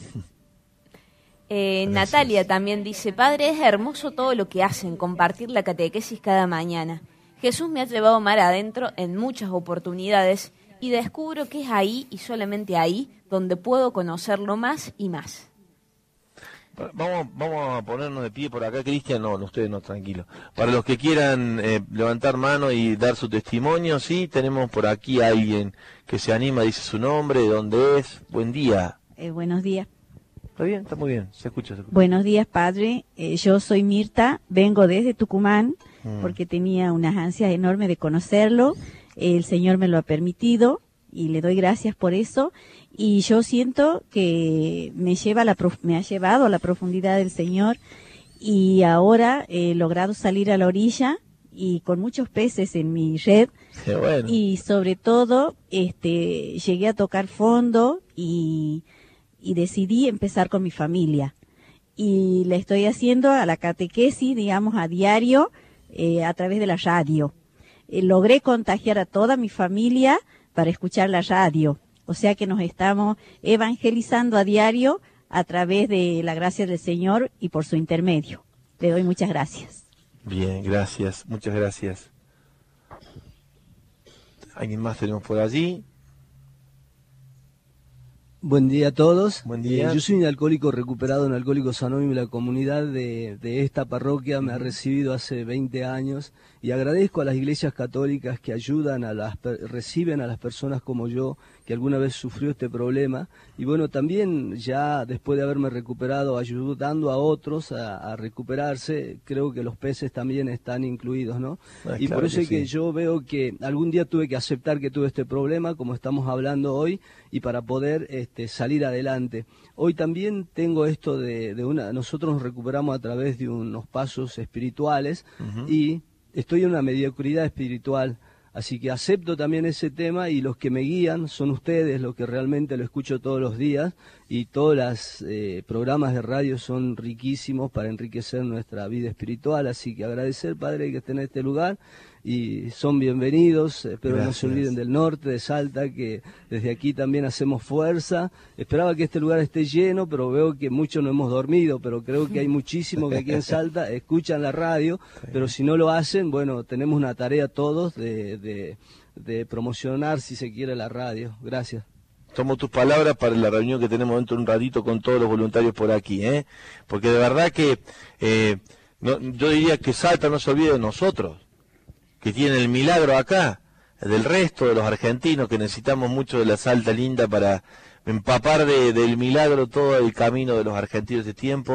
Speaker 4: Eh, Natalia también dice: Padre, es hermoso todo lo que hacen, compartir la catequesis cada mañana. Jesús me ha llevado mar adentro en muchas oportunidades y descubro que es ahí y solamente ahí donde puedo conocerlo más y más.
Speaker 2: Vamos, vamos a ponernos de pie por acá, Cristian. No, no, ustedes no, tranquilo. Para los que quieran eh, levantar mano y dar su testimonio, sí, tenemos por aquí a alguien que se anima, dice su nombre, de dónde es. Buen día.
Speaker 9: Eh, buenos días.
Speaker 2: Está bien, está muy bien, se escucha. Se escucha.
Speaker 9: Buenos días, padre. Eh, yo soy Mirta, vengo desde Tucumán, mm. porque tenía unas ansias enormes de conocerlo. El Señor me lo ha permitido y le doy gracias por eso. Y yo siento que me lleva a la prof- me ha llevado a la profundidad del Señor y ahora he logrado salir a la orilla y con muchos peces en mi red.
Speaker 2: Qué bueno.
Speaker 9: Y sobre todo este llegué a tocar fondo y y decidí empezar con mi familia. Y le estoy haciendo a la catequesis, digamos, a diario, eh, a través de la radio. Eh, logré contagiar a toda mi familia para escuchar la radio. O sea que nos estamos evangelizando a diario a través de la gracia del Señor y por su intermedio. Le doy muchas gracias.
Speaker 2: Bien, gracias, muchas gracias. ¿Alguien más tenemos por allí?
Speaker 10: Buen día a todos.
Speaker 2: Buen día.
Speaker 10: Eh, yo soy un alcohólico recuperado en Alcohólicos Anónimos. La comunidad de, de esta parroquia me ha recibido hace veinte años y agradezco a las iglesias católicas que ayudan a las, reciben a las personas como yo que alguna vez sufrió este problema. Y bueno, también ya después de haberme recuperado, ayudando a otros a, a recuperarse, creo que los peces también están incluidos, ¿no?
Speaker 2: Ah,
Speaker 10: y
Speaker 2: claro
Speaker 10: por eso
Speaker 2: que
Speaker 10: es que
Speaker 2: sí.
Speaker 10: yo veo que algún día tuve que aceptar que tuve este problema, como estamos hablando hoy, y para poder este, salir adelante. Hoy también tengo esto de, de una, nosotros nos recuperamos a través de unos pasos espirituales uh-huh. y estoy en una mediocridad espiritual, así que acepto también ese tema y los que me guían son ustedes, los que realmente lo escucho todos los días y todos los eh, programas de radio son riquísimos para enriquecer nuestra vida espiritual, así que agradecer, Padre, que estén en este lugar y son bienvenidos. Espero Gracias. No se olviden del norte, de Salta, que desde aquí también hacemos fuerza. Esperaba que este lugar esté lleno, pero veo que muchos no hemos dormido, pero creo que hay muchísimos que aquí en Salta escuchan la radio, pero si no lo hacen, bueno, tenemos una tarea todos de, de, de promocionar, si se quiere, la radio. Gracias.
Speaker 2: Tomo tus palabras para la reunión que tenemos dentro de un ratito con todos los voluntarios por aquí, ¿eh? Porque de verdad que eh, no, yo diría que Salta no se olvide de nosotros, que tiene el milagro acá, del resto de los argentinos, que necesitamos mucho de la Salta linda para empapar de, del milagro todo el camino de los argentinos de tiempo,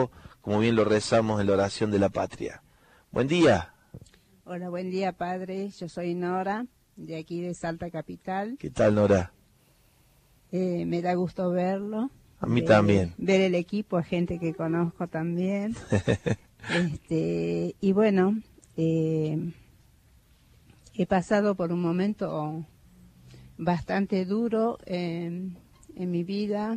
Speaker 2: como bien lo rezamos en la oración de la patria. Buen día.
Speaker 11: Hola, buen día, padre. Yo soy Nora, de aquí de Salta Capital.
Speaker 2: ¿Qué tal, Nora?
Speaker 11: Eh, me da gusto verlo.
Speaker 2: A mí
Speaker 11: eh,
Speaker 2: también.
Speaker 11: Ver el equipo, a gente que conozco también. este Y bueno, eh, he pasado por un momento bastante duro en, en mi vida,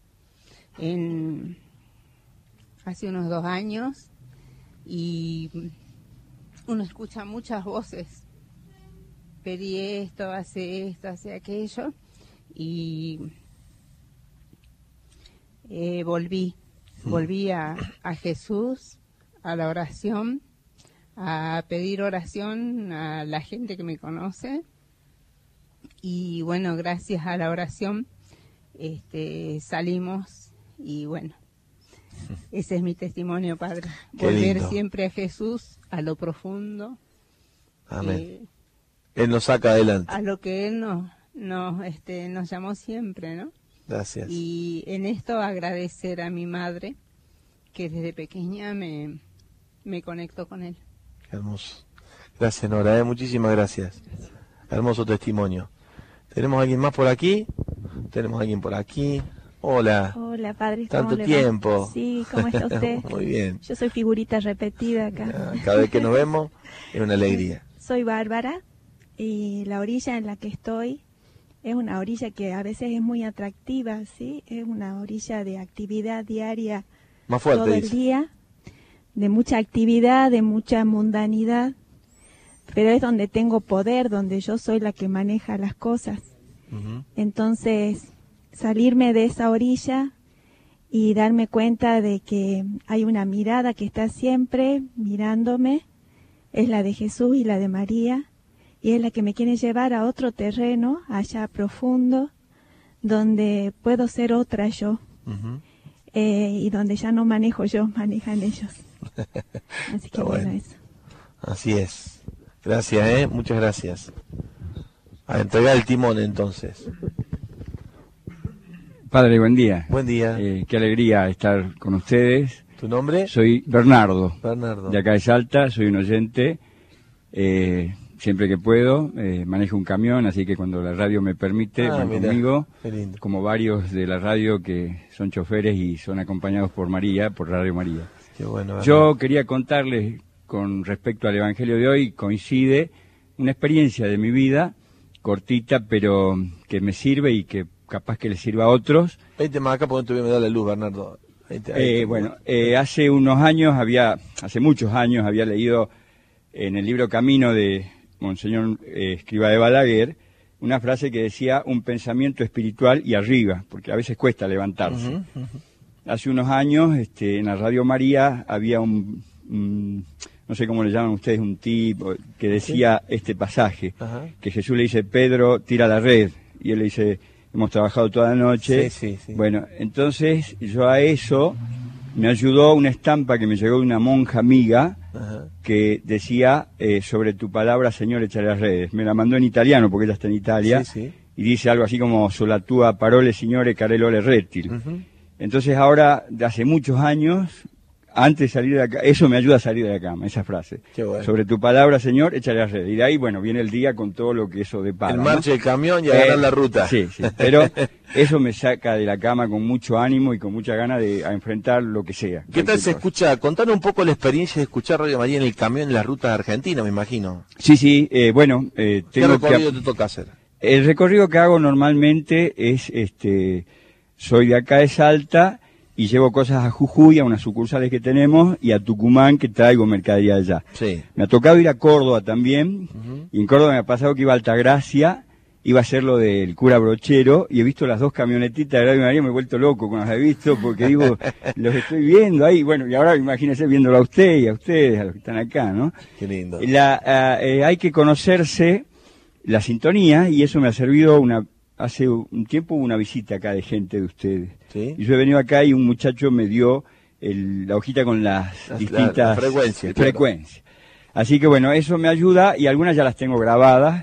Speaker 11: en hace unos dos años, y uno escucha muchas voces. Pedí esto, hace esto, hace aquello, y eh, volví, volví a, a Jesús, a la oración, a pedir oración a la gente que me conoce. Y bueno, gracias a la oración este, salimos, y bueno, ese es mi testimonio, padre.
Speaker 2: Qué
Speaker 11: Volver
Speaker 2: lindo.
Speaker 11: siempre a Jesús, a lo profundo.
Speaker 2: Amén.
Speaker 11: eh,
Speaker 2: Él nos saca adelante.
Speaker 11: a lo que Él nos, nos, este, nos llamó siempre, ¿no?
Speaker 2: Gracias.
Speaker 11: Y en esto agradecer a mi madre, que desde pequeña me, me conectó con Él.
Speaker 2: Qué hermoso. Gracias, Nora, ¿eh? Muchísimas gracias. Hermoso testimonio. ¿Tenemos a alguien más por aquí? Tenemos a alguien por aquí. Hola.
Speaker 12: Hola, padre.
Speaker 2: Tanto
Speaker 12: ¿cómo le va?
Speaker 2: tiempo.
Speaker 12: Sí, ¿cómo está usted?
Speaker 2: Muy bien.
Speaker 12: Yo soy figurita repetida acá.
Speaker 2: Ah, Cada vez que nos vemos es una alegría.
Speaker 12: Soy Bárbara y la orilla en la que estoy es una orilla que a veces es muy atractiva, ¿sí? Es una orilla de actividad diaria
Speaker 2: Más fuerte,
Speaker 12: todo el
Speaker 2: dice.
Speaker 12: día, de mucha actividad, de mucha mundanidad, pero es donde tengo poder, donde yo soy la que maneja las cosas.
Speaker 2: Ujú.
Speaker 12: Entonces, salirme de esa orilla y darme cuenta de que hay una mirada que está siempre mirándome, es la de Jesús y la de María, y es la que me quiere llevar a otro terreno, allá profundo, donde puedo ser otra yo,
Speaker 2: Ujú.
Speaker 12: eh, y donde ya no manejo yo, manejan ellos. Así que
Speaker 2: Está
Speaker 12: bueno,
Speaker 2: bueno.
Speaker 12: eso.
Speaker 2: Así es. Gracias, ¿eh? Muchas gracias. A entregar el timón, entonces.
Speaker 13: Padre, buen día.
Speaker 2: Buen día.
Speaker 13: Eh, qué alegría estar con ustedes.
Speaker 2: ¿Tu nombre?
Speaker 13: Soy Bernardo,
Speaker 2: Bernardo.
Speaker 13: de acá de Salta, soy un oyente. Eh, siempre que puedo, eh, manejo un camión, así que cuando la radio me permite,
Speaker 2: Ah,
Speaker 13: van
Speaker 2: mirá,
Speaker 13: conmigo,
Speaker 2: qué lindo.
Speaker 13: como varios de la radio que son choferes y son acompañados por María, por Radio María.
Speaker 2: Qué bueno.
Speaker 13: Yo quería contarles, con respecto al Evangelio de hoy, coincide una experiencia de mi vida, cortita, pero que me sirve y que capaz que le sirva a otros.
Speaker 2: Vente más acá porque todavía me da la luz, Bernardo. Vente, ahí
Speaker 13: Eh,
Speaker 2: te-
Speaker 13: bueno, eh, hace unos años había, hace muchos años había leído en el libro Camino de Monseñor eh, Escrivá de Balaguer una frase que decía un pensamiento espiritual y arriba, porque a veces cuesta levantarse.
Speaker 2: Ujú, ujú.
Speaker 13: Hace unos años, este, en la Radio María había un, un- no sé cómo le llaman ustedes, un tipo que decía este pasaje,
Speaker 2: Ajá.
Speaker 13: que Jesús le dice, Pedro, tira la red, y él le dice, hemos trabajado toda la noche.
Speaker 2: Sí, sí, sí.
Speaker 13: Bueno, entonces yo a eso me ayudó una estampa que me llegó de una monja amiga
Speaker 2: Ajá.
Speaker 13: que decía, eh, sobre tu palabra, Señor, echa las redes. Me la mandó en italiano, porque ella está en Italia,
Speaker 2: Sí, sí.
Speaker 13: y dice algo así como, sola tua parole, Signore, carelo le rettil.
Speaker 2: Ujú.
Speaker 13: Entonces ahora, de hace muchos años, antes de salir de acá, eso me ayuda a salir de la cama, esa frase.
Speaker 2: Qué bueno.
Speaker 13: Sobre tu palabra, Señor, échale a red. Y de ahí, bueno, viene el día con todo lo que eso depara.
Speaker 2: El
Speaker 13: ¿no?
Speaker 2: marche del camión y agarrar
Speaker 13: Eh,
Speaker 2: la ruta.
Speaker 13: Sí, sí, pero eso me saca de la cama con mucho ánimo y con mucha ganas de a enfrentar lo que sea.
Speaker 2: ¿Qué tal
Speaker 13: cualquier
Speaker 2: se
Speaker 13: cosa.
Speaker 2: escucha? Contanos un poco la experiencia de escuchar Radio María en el camión en las rutas argentinas, me imagino.
Speaker 13: Sí, sí, eh, bueno, eh,
Speaker 2: ¿Qué
Speaker 13: tengo
Speaker 2: recorrido
Speaker 13: que...
Speaker 2: te toca hacer?
Speaker 13: El recorrido que hago normalmente es, este, soy de acá de Salta y llevo cosas a Jujuy, a unas sucursales que tenemos, y a Tucumán, que traigo mercadería allá.
Speaker 2: Sí.
Speaker 13: Me ha tocado ir a Córdoba también,
Speaker 2: Ujú.
Speaker 13: y en Córdoba me ha pasado que iba a Altagracia, iba a hacer lo del cura Brochero, y he visto las dos camionetitas de Radio María, me he vuelto loco cuando las he visto, porque digo, los estoy viendo ahí, bueno, y ahora imagínense viéndolo a usted y a ustedes, a los que están acá, ¿no?
Speaker 2: Qué lindo.
Speaker 13: La, ah, eh, hay que conocerse la sintonía, y eso me ha servido una... Hace un tiempo hubo una visita acá de gente de ustedes.
Speaker 2: Sí.
Speaker 13: Y yo he venido acá y un muchacho me dio el- la hojita con las
Speaker 2: La-
Speaker 13: distintas
Speaker 2: la frecuencia, claro.
Speaker 13: frecuencias. Así que bueno, eso me ayuda y algunas ya las tengo grabadas.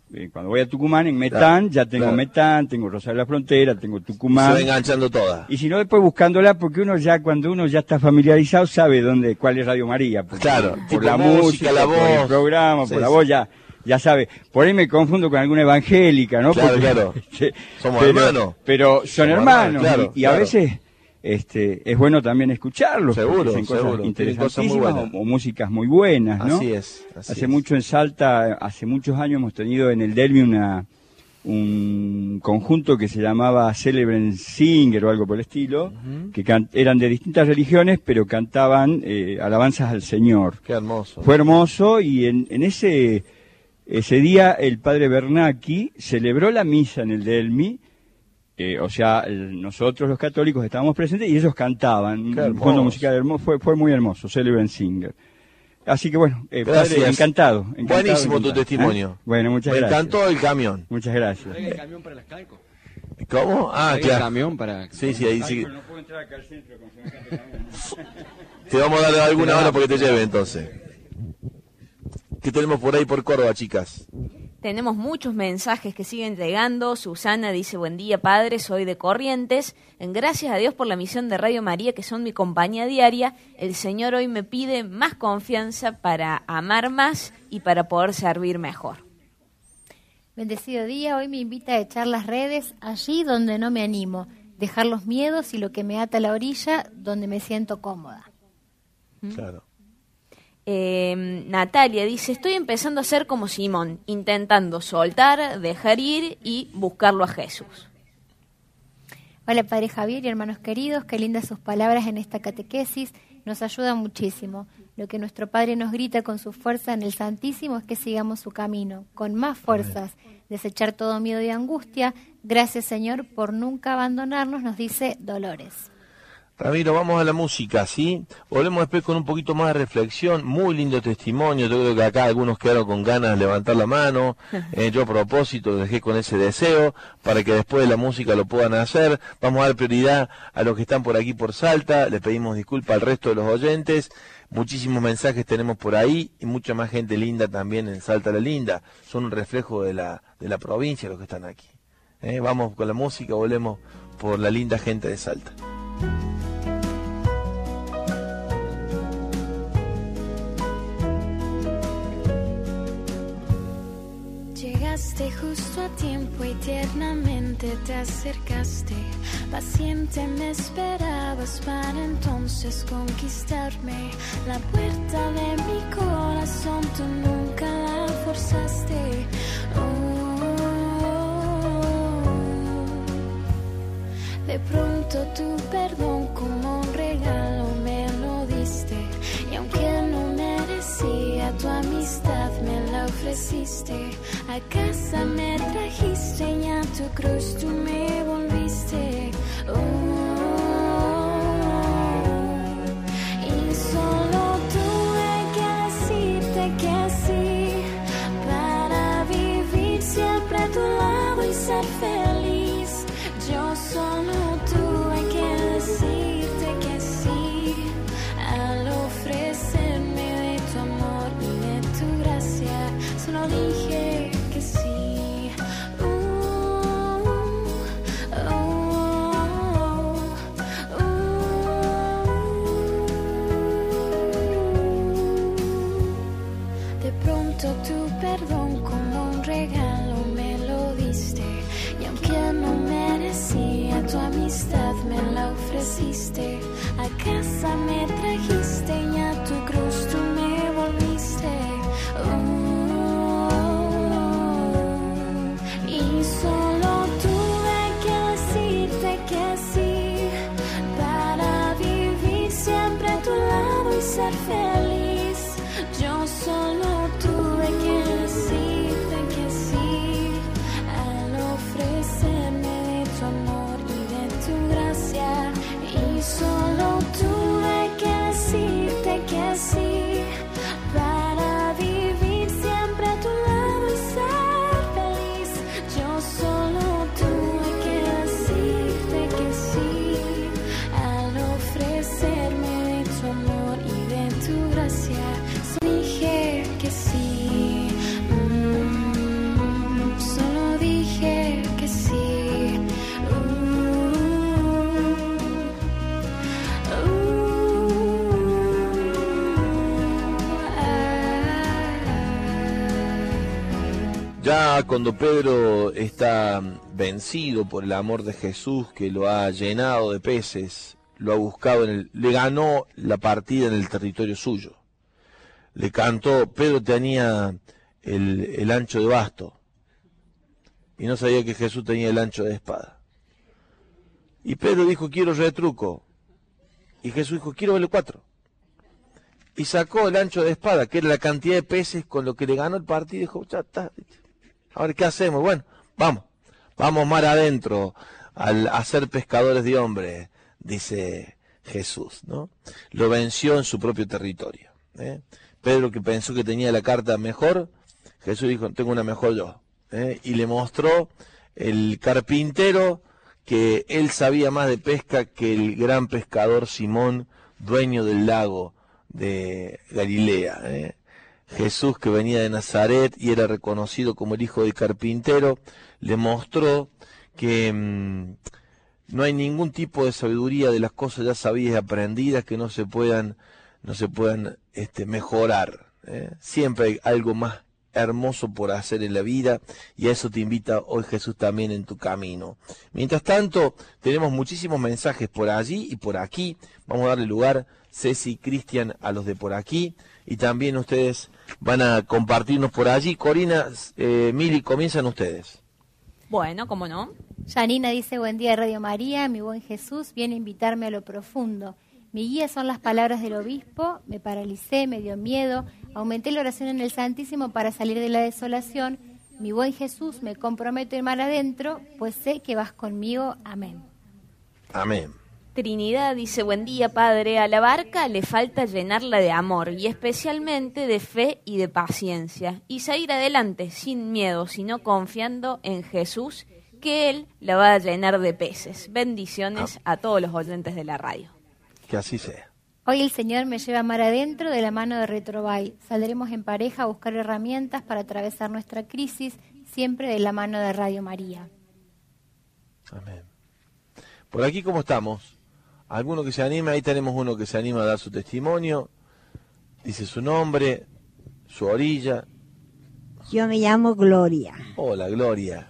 Speaker 13: eh, cuando voy a Tucumán, en Metán,
Speaker 2: Claro,
Speaker 13: ya tengo
Speaker 2: claro.
Speaker 13: Metán, tengo Rosario de la Frontera, tengo Tucumán.
Speaker 2: Se va enganchando toda.
Speaker 13: Y si no, después buscándola, porque uno ya, cuando uno ya está familiarizado, sabe dónde, cuál es Radio María. Porque
Speaker 2: Claro,
Speaker 13: por
Speaker 2: tipo
Speaker 13: la
Speaker 2: música,
Speaker 13: música,
Speaker 2: la
Speaker 13: por
Speaker 2: voz.
Speaker 13: el programa,
Speaker 2: Sí,
Speaker 13: por la
Speaker 2: sí.
Speaker 13: voz, ya, ya sabe. Por ahí me confundo con alguna evangélica, ¿no?
Speaker 2: Claro,
Speaker 13: Porque-
Speaker 2: claro.
Speaker 13: Sí,
Speaker 2: Somos
Speaker 13: pero,
Speaker 2: hermanos.
Speaker 13: Pero son
Speaker 2: Somos
Speaker 13: hermanos,
Speaker 2: hermanos, claro,
Speaker 13: y, y a
Speaker 2: claro.
Speaker 13: veces este, es bueno también escucharlos. porque
Speaker 2: Seguro,
Speaker 13: dicen cosas
Speaker 2: seguro. Tienen cosas muy
Speaker 13: interesantísimas
Speaker 2: buenas.
Speaker 13: o, o músicas muy buenas, ¿no?
Speaker 2: Así es, así
Speaker 13: hace
Speaker 2: es.
Speaker 13: mucho en Salta, hace muchos años hemos tenido en el Delmi una un conjunto que se llamaba Celebrant Singer o algo por el estilo,
Speaker 2: Ujú.
Speaker 13: que can- eran de distintas religiones, pero cantaban eh, alabanzas al Señor.
Speaker 2: Qué hermoso.
Speaker 13: Fue hermoso y en, en ese, ese día el padre Bernacchi celebró la misa en el Delmi, eh, o sea, el- nosotros los católicos estábamos presentes y ellos cantaban.
Speaker 2: Qué
Speaker 13: Un
Speaker 2: hermoso.
Speaker 13: fondo musical hermoso, fue, fue muy hermoso, Celebrant Singer. Así que bueno, eh, padre,
Speaker 2: Gracias.
Speaker 13: encantado, encantado.
Speaker 2: Buenísimo tu
Speaker 13: encantado.
Speaker 2: testimonio.
Speaker 13: ¿Eh? Bueno, muchas
Speaker 2: Me
Speaker 13: gracias.
Speaker 2: encantó el camión.
Speaker 13: Muchas gracias.
Speaker 14: Traiga el camión para las calcos.
Speaker 2: ¿Cómo? Ah,
Speaker 14: Traiga
Speaker 2: claro.
Speaker 14: el camión para...
Speaker 2: Sí, sí, ahí sí.
Speaker 13: Ay, pero no puedo entrar acá al centro con semejante camión.
Speaker 2: Te vamos a dar alguna hora porque te lleve entonces. ¿Qué tenemos por ahí por Córdoba, chicas?
Speaker 4: Tenemos muchos mensajes que siguen llegando. Susana dice, buen día padre, soy de Corrientes. En gracias a Dios por la misión de Radio María, que son mi compañía diaria. El Señor hoy me pide más confianza para amar más y para poder servir mejor.
Speaker 5: Bendecido día, hoy me invita a echar las redes allí donde no me animo, dejar los miedos y lo que me ata a la orilla donde me siento cómoda.
Speaker 2: Claro.
Speaker 4: Eh, Natalia dice, estoy empezando a ser como Simón, intentando soltar, dejar ir y buscarlo a Jesús.
Speaker 5: Hola Padre Javier y hermanos queridos, qué lindas sus palabras en esta catequesis, nos ayuda muchísimo. Lo que nuestro Padre nos grita con su fuerza en el Santísimo es que sigamos su camino, con más fuerzas, desechar todo miedo y angustia. Gracias Señor por nunca abandonarnos, nos dice Dolores.
Speaker 2: Ramiro, vamos a la música, ¿sí? Volvemos después con un poquito más de reflexión, muy lindo testimonio, yo creo que acá algunos quedaron con ganas de levantar la mano, eh, yo a propósito lo dejé con ese deseo, para que después de la música lo puedan hacer, vamos a dar prioridad a los que están por aquí por Salta, le pedimos disculpas al resto de los oyentes, muchísimos mensajes tenemos por ahí, y mucha más gente linda también en Salta la Linda, son un reflejo de la, de la provincia los que están aquí. Eh, vamos con la música, volvemos por la linda gente de Salta.
Speaker 7: Llegaste justo a tiempo y tiernamente te acercaste. Paciente me esperabas para entonces conquistarme. La puerta de mi corazón tú nunca la forzaste. Oh, de pronto tu perdón como un regalo me lo diste. Y aunque no merecía tu amistad me la ofreciste. A casa me trajiste y a tu cruz tú me volviste. Oh, y solo tuve que decirte que sí, para vivir siempre a tu lado y ser feliz. Yo solo tuve que decirte que sí, al ofrecerme de tu amor y de tu gracia. Solo dije que sí. Uh, oh, uh, uh. De pronto tu perdón como un regalo me lo diste. Y aunque no merecía tu amistad me la ofreciste. A casa me trajiste y a tu cruz tú me volviste. Oh, y solo tuve que decirte que sí, para vivir siempre a tu lado y ser feliz. Yo solo tuve que decirte que sí, al ofrecerme de tu amor y de tu gracia. Y solo tuve que decirte
Speaker 2: Ya cuando Pedro está vencido por el amor de Jesús, que lo ha llenado de peces, lo ha buscado, en el, le ganó la partida en el territorio suyo. Le cantó, Pedro tenía el, el ancho de basto y no sabía que Jesús tenía el ancho de espada. Y Pedro dijo, quiero retruco. Y Jesús dijo, quiero vale cuatro. Y sacó el ancho de espada, que era la cantidad de peces con lo que le ganó el partido, y dijo, ya está. Ahora, ¿qué hacemos? Bueno, vamos, vamos mar adentro al, a ser pescadores de hombres, dice Jesús, ¿no? Lo venció en su propio territorio. ¿eh? Pedro, que pensó que tenía la carta mejor, Jesús dijo, tengo una mejor yo. ¿eh? Y le mostró el carpintero que él sabía más de pesca que el gran pescador Simón, dueño del lago de Galilea. ¿eh? Jesús, que venía de Nazaret y era reconocido como el hijo del carpintero, le mostró que mmm, no hay ningún tipo de sabiduría de las cosas ya sabidas y aprendidas que no se puedan, no se puedan este, mejorar. ¿eh? Siempre hay algo más hermoso por hacer en la vida, y a eso te invita hoy Jesús también en tu camino. Mientras tanto, tenemos muchísimos mensajes por allí y por aquí. Vamos a darle lugar, Ceci y Cristian, a los de por aquí, y también ustedes van a compartirnos por allí. Corina, eh, Mili, comienzan ustedes.
Speaker 4: Bueno, ¿cómo no?
Speaker 5: Janina dice, buen día Radio María, mi buen Jesús viene a invitarme a lo profundo. Mi guía son las palabras del obispo, me paralicé, me dio miedo, aumenté la oración en el Santísimo para salir de la desolación. Mi buen Jesús, me comprometo a ir mar adentro, pues sé que vas conmigo. Amén.
Speaker 2: Amén.
Speaker 4: Trinidad dice, buen día Padre, a la barca le falta llenarla de amor y especialmente de fe y de paciencia y seguir adelante sin miedo, sino confiando en Jesús, que Él la va a llenar de peces. Bendiciones ah. a todos los oyentes de la radio.
Speaker 2: Que así sea.
Speaker 5: Hoy el Señor me lleva mar adentro de la mano de Retrobay. Saldremos en pareja a buscar herramientas para atravesar nuestra crisis, siempre de la mano de Radio María.
Speaker 2: Amén. Por aquí, ¿cómo estamos? ¿Alguno que se anima? Ahí tenemos uno que se anima a dar su testimonio. Dice su nombre, su orilla.
Speaker 14: Yo me llamo Gloria.
Speaker 2: Hola, Gloria.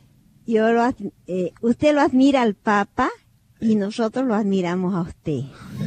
Speaker 14: Yo lo, eh, usted lo admira al Papa y nosotros lo admiramos a usted.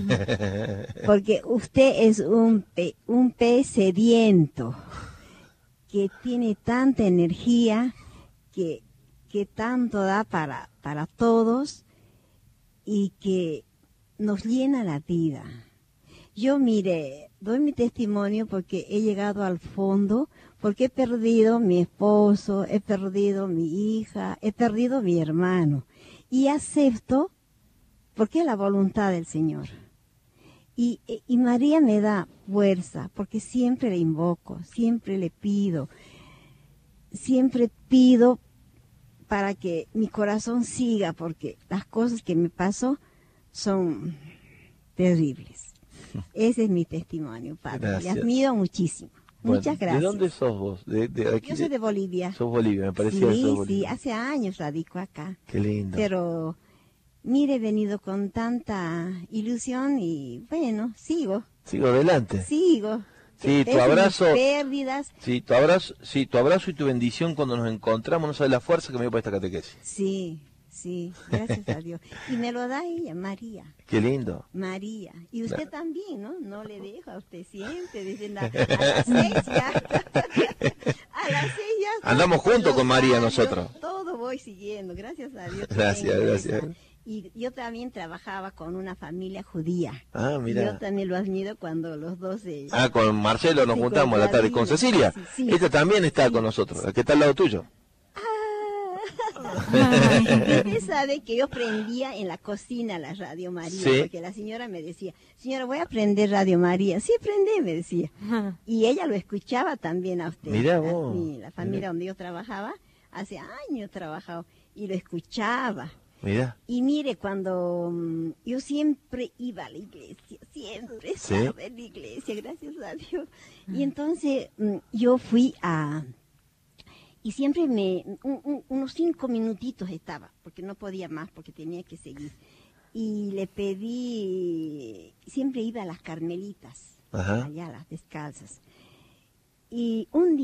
Speaker 14: Porque usted es un, pe, un pez sediento que tiene tanta energía, que, que tanto da para, para todos y que nos llena la vida. Yo, mire, doy mi testimonio porque he llegado al fondo, porque he perdido mi esposo, he perdido mi hija, he perdido mi hermano. Y acepto porque es la voluntad del Señor. Y, y María me da fuerza, porque siempre le invoco, siempre le pido, siempre pido para que mi corazón siga, porque las cosas que me pasó son terribles. Ese es mi testimonio, Padre.
Speaker 2: Gracias.
Speaker 14: Le admiro muchísimo.
Speaker 2: Bueno,
Speaker 14: muchas gracias.
Speaker 2: ¿De dónde sos vos? De, de aquí
Speaker 14: Yo soy
Speaker 2: de...
Speaker 14: de Bolivia.
Speaker 2: Sos Bolivia, me parecía
Speaker 14: sí,
Speaker 2: que sos Bolivia.
Speaker 14: Sí, hace años radico acá.
Speaker 2: Qué lindo.
Speaker 14: Pero, mire, he venido con tanta ilusión y, bueno, sigo.
Speaker 2: Sigo adelante.
Speaker 14: Sigo.
Speaker 2: Sí, tu abrazo,
Speaker 14: pérdidas.
Speaker 2: Sí, tu abrazo, sí, tu abrazo y tu bendición cuando nos encontramos, no sabes la fuerza que me dio para esta catequesis.
Speaker 14: Sí, sí, gracias a Dios. Y me lo da ella, María.
Speaker 2: Qué lindo.
Speaker 14: María. Y usted claro. también, ¿no? No le deja, usted siempre, desde la, a las seis ya. A las seis ya.
Speaker 2: Andamos juntos con María nosotros.
Speaker 14: Todo voy siguiendo, gracias a Dios.
Speaker 2: Gracias, gracias.
Speaker 14: Esa. Y yo también trabajaba con una familia judía.
Speaker 2: Ah, mira.
Speaker 14: Yo también lo admiro cuando los dos se...
Speaker 2: Ah, con Marcelo nos sí, juntamos a la tarde. ¿Con Cecilia? Sí, sí. Esta también está sí. con nosotros, la que está al lado tuyo.
Speaker 14: Usted sabe que yo prendía en la cocina la Radio María, ¿sí? Porque la señora me decía, señora, voy a prender Radio María. Sí, prende, me decía. Y ella lo escuchaba también a usted.
Speaker 2: Mira vos.
Speaker 14: Mi, la familia Mira. donde yo trabajaba, hace años trabajaba, y lo escuchaba.
Speaker 2: Mira.
Speaker 14: Y mire, cuando um, yo siempre iba a la iglesia, siempre estaba ¿sí? en la iglesia, gracias a Dios. Uh-huh. Y entonces um, yo fui a... Y siempre me... Un, un, unos cinco minutitos estaba, porque no podía más, porque tenía que seguir. Y le pedí... Siempre iba a las Carmelitas, Ajá. allá, las descalzas. Y un día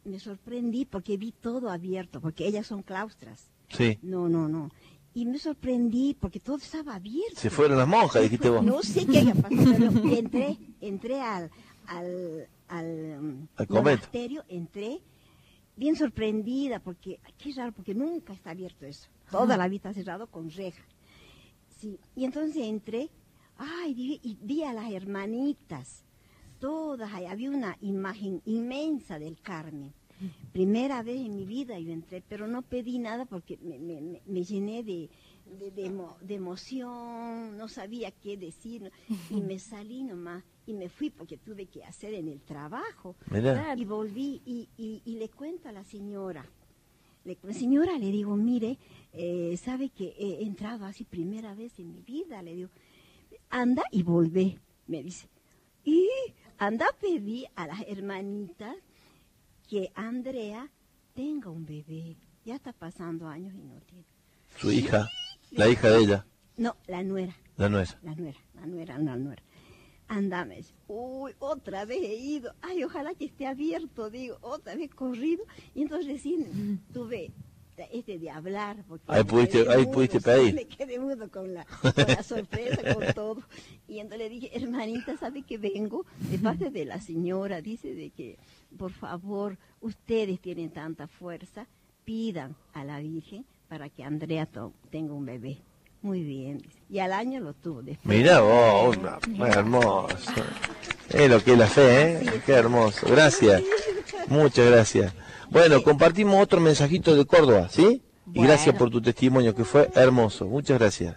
Speaker 14: me sorprendí porque vi todo abierto, porque ellas son claustras.
Speaker 2: Sí.
Speaker 14: No, no, no. Y me sorprendí porque todo estaba abierto.
Speaker 2: Se fueron las monjas, dijiste vos.
Speaker 14: No sé qué haya pasado, pero entré, entré al, al, al,
Speaker 2: al
Speaker 14: monasterio, entré bien sorprendida porque, qué raro, porque nunca está abierto eso. Toda la vida cerrado con reja. Sí, y entonces entré, ay, vi, y vi a las hermanitas, todas, ahí había una imagen inmensa del Carmen. Primera vez en mi vida yo entré, pero no pedí nada porque me, me, me llené de, de, de, emo, de emoción, no sabía qué decir, y me salí nomás, y me fui porque tuve que hacer en el trabajo.
Speaker 2: Mirá.
Speaker 14: Y volví, y, y, y le cuento a la señora, le, señora, le digo, mire, eh, sabe que he entrado así primera vez en mi vida, le digo, anda y volvé, me dice, y anda a pedir a las hermanitas que Andrea tenga un bebé. Ya está pasando años y no tiene.
Speaker 2: Su hija, la hija de ella.
Speaker 14: No, la nuera.
Speaker 2: La nuera.
Speaker 14: La nuera, la nuera, la nuera. Andame. Uy, otra vez he ido. Ay, ojalá que esté abierto, digo. Otra vez corrido. Y entonces recién tuve este de hablar. Porque
Speaker 2: ahí pudiste, ahí mudo, pudiste pedir.
Speaker 14: Me quedé mudo con la, con la sorpresa, con todo. Y entonces le dije, hermanita, ¿sabe que vengo? De parte de la señora, dice de que, por favor, ustedes tienen tanta fuerza, pidan a la Virgen para que Andrea tenga un bebé. Muy bien, dice. Y al año lo tuvo después.
Speaker 2: Mirá vos, una, hermoso. Es lo que es la fe, ¿eh? Qué hermoso. Gracias. Muchas gracias. Bueno, compartimos otro mensajito de Córdoba, ¿sí? Y bueno, gracias por tu testimonio, que fue hermoso. Muchas gracias.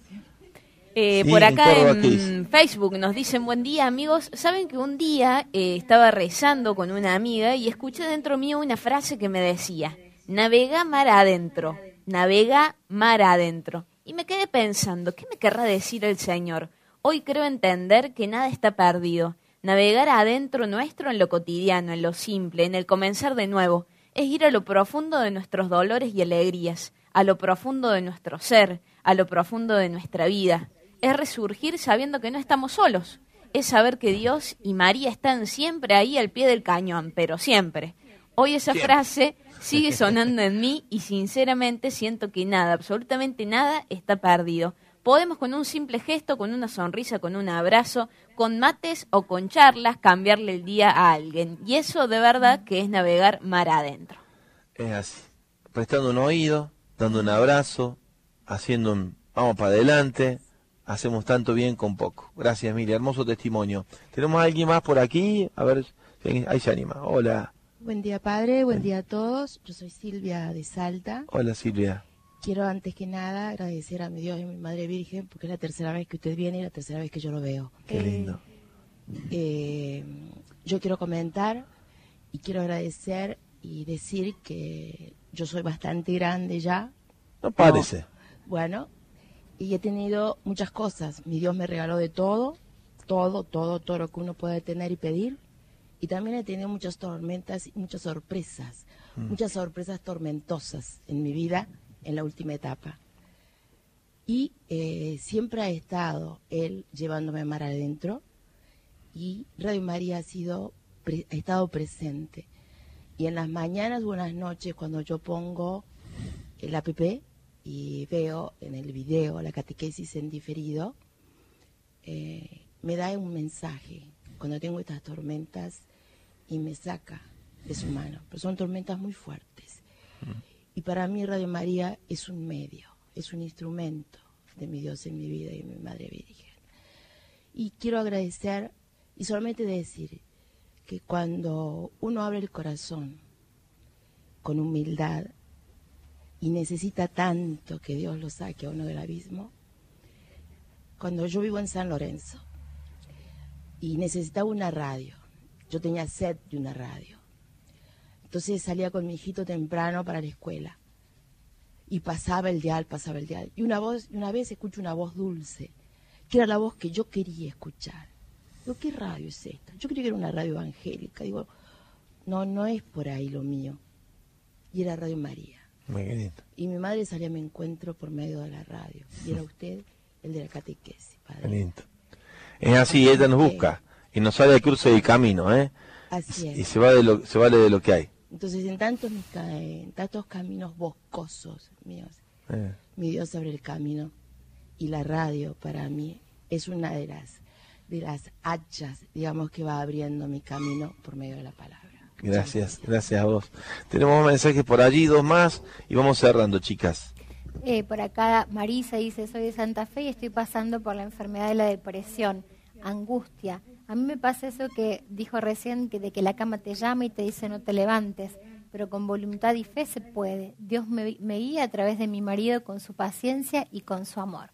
Speaker 4: Eh,
Speaker 2: sí,
Speaker 4: por acá
Speaker 2: en, Córdoba,
Speaker 4: en Facebook nos dicen, buen día amigos. Saben que un día eh, estaba rezando con una amiga y escuché dentro mío una frase que me decía, navega mar adentro, navega mar adentro. Y me quedé pensando, ¿qué me querrá decir el Señor? Hoy creo entender que nada está perdido. Navegar adentro nuestro en lo cotidiano, en lo simple, en el comenzar de nuevo, es ir a lo profundo de nuestros dolores y alegrías, a lo profundo de nuestro ser, a lo profundo de nuestra vida. Es resurgir sabiendo que no estamos solos. Es saber que Dios y María están siempre ahí al pie del cañón, pero siempre. Hoy esa siempre. frase sigue sonando en mí y sinceramente siento que nada, absolutamente nada está perdido. Podemos con un simple gesto, con una sonrisa, con un abrazo, con mates o con charlas, cambiarle el día a alguien. Y eso de verdad que es navegar mar adentro.
Speaker 2: Es así. Prestando un oído, dando un abrazo, haciendo un vamos para adelante, hacemos tanto bien con poco. Gracias, Emilia, hermoso testimonio. ¿Tenemos a alguien más por aquí? A ver, ahí se anima. Hola.
Speaker 15: Buen día, padre, buen día a todos. Yo soy Silvia de Salta.
Speaker 2: Hola, Silvia.
Speaker 15: Quiero antes que nada agradecer a mi Dios y a mi Madre Virgen porque es la tercera vez que usted viene y la tercera vez que yo lo veo.
Speaker 2: Qué lindo.
Speaker 15: Eh, yo quiero comentar y quiero agradecer y decir que yo soy bastante grande ya.
Speaker 2: No parece.
Speaker 15: No, bueno, y he tenido muchas cosas. Mi Dios me regaló de todo, todo, todo, todo lo que uno puede tener y pedir. Y también he tenido muchas tormentas y muchas sorpresas, mm. muchas sorpresas tormentosas en mi vida en la última etapa. Y eh, siempre ha estado Él llevándome mar adentro y Radio María ha, sido, pre, ha estado presente. Y en las mañanas o en las noches cuando yo pongo el app y veo en el video la catequesis en diferido, eh, me da un mensaje cuando tengo estas tormentas y me saca de su mano. Pero son tormentas muy fuertes. Mm. Y para mí Radio María es un medio, es un instrumento de mi Dios en mi vida y de mi Madre Virgen. Y quiero agradecer y solamente decir que cuando uno abre el corazón con humildad y necesita tanto que Dios lo saque a uno del abismo, cuando yo vivo en San Lorenzo y necesitaba una radio, yo tenía sed de una radio. Entonces salía con mi hijito temprano para la escuela y pasaba el dial, pasaba el dial. Y una voz, una vez escucho una voz dulce, que era la voz que yo quería escuchar. Digo, ¿qué radio es esta? Yo creía que era una radio evangélica. Digo, no, no es por ahí lo mío. Y era Radio María.
Speaker 2: Muy bien.
Speaker 15: Y mi madre salía a mi encuentro por medio de la radio. Y era usted el de la catequesis, padre.
Speaker 2: Qué lindo. Es así, ella nos busca y nos sale al cruce del camino, ¿eh?
Speaker 15: Así es.
Speaker 2: Y se, va de lo, se vale de lo que hay.
Speaker 15: Entonces, en tantos, mis ca- en tantos caminos boscosos míos,
Speaker 2: Eh.
Speaker 15: mi Dios abre el camino. Y la radio, para mí, es una de las, de las hachas, digamos, que va abriendo mi camino por medio de la palabra.
Speaker 2: Gracias, gracias a vos. Tenemos mensajes por allí, dos más, y vamos cerrando, chicas.
Speaker 5: Eh, por acá Marisa dice, soy de Santa Fe y estoy pasando por la enfermedad de la depresión, angustia. A mí me pasa eso que dijo recién, que de que la cama te llama y te dice no te levantes, pero con voluntad y fe se puede. Dios me, me guía a través de mi marido con su paciencia y con su amor.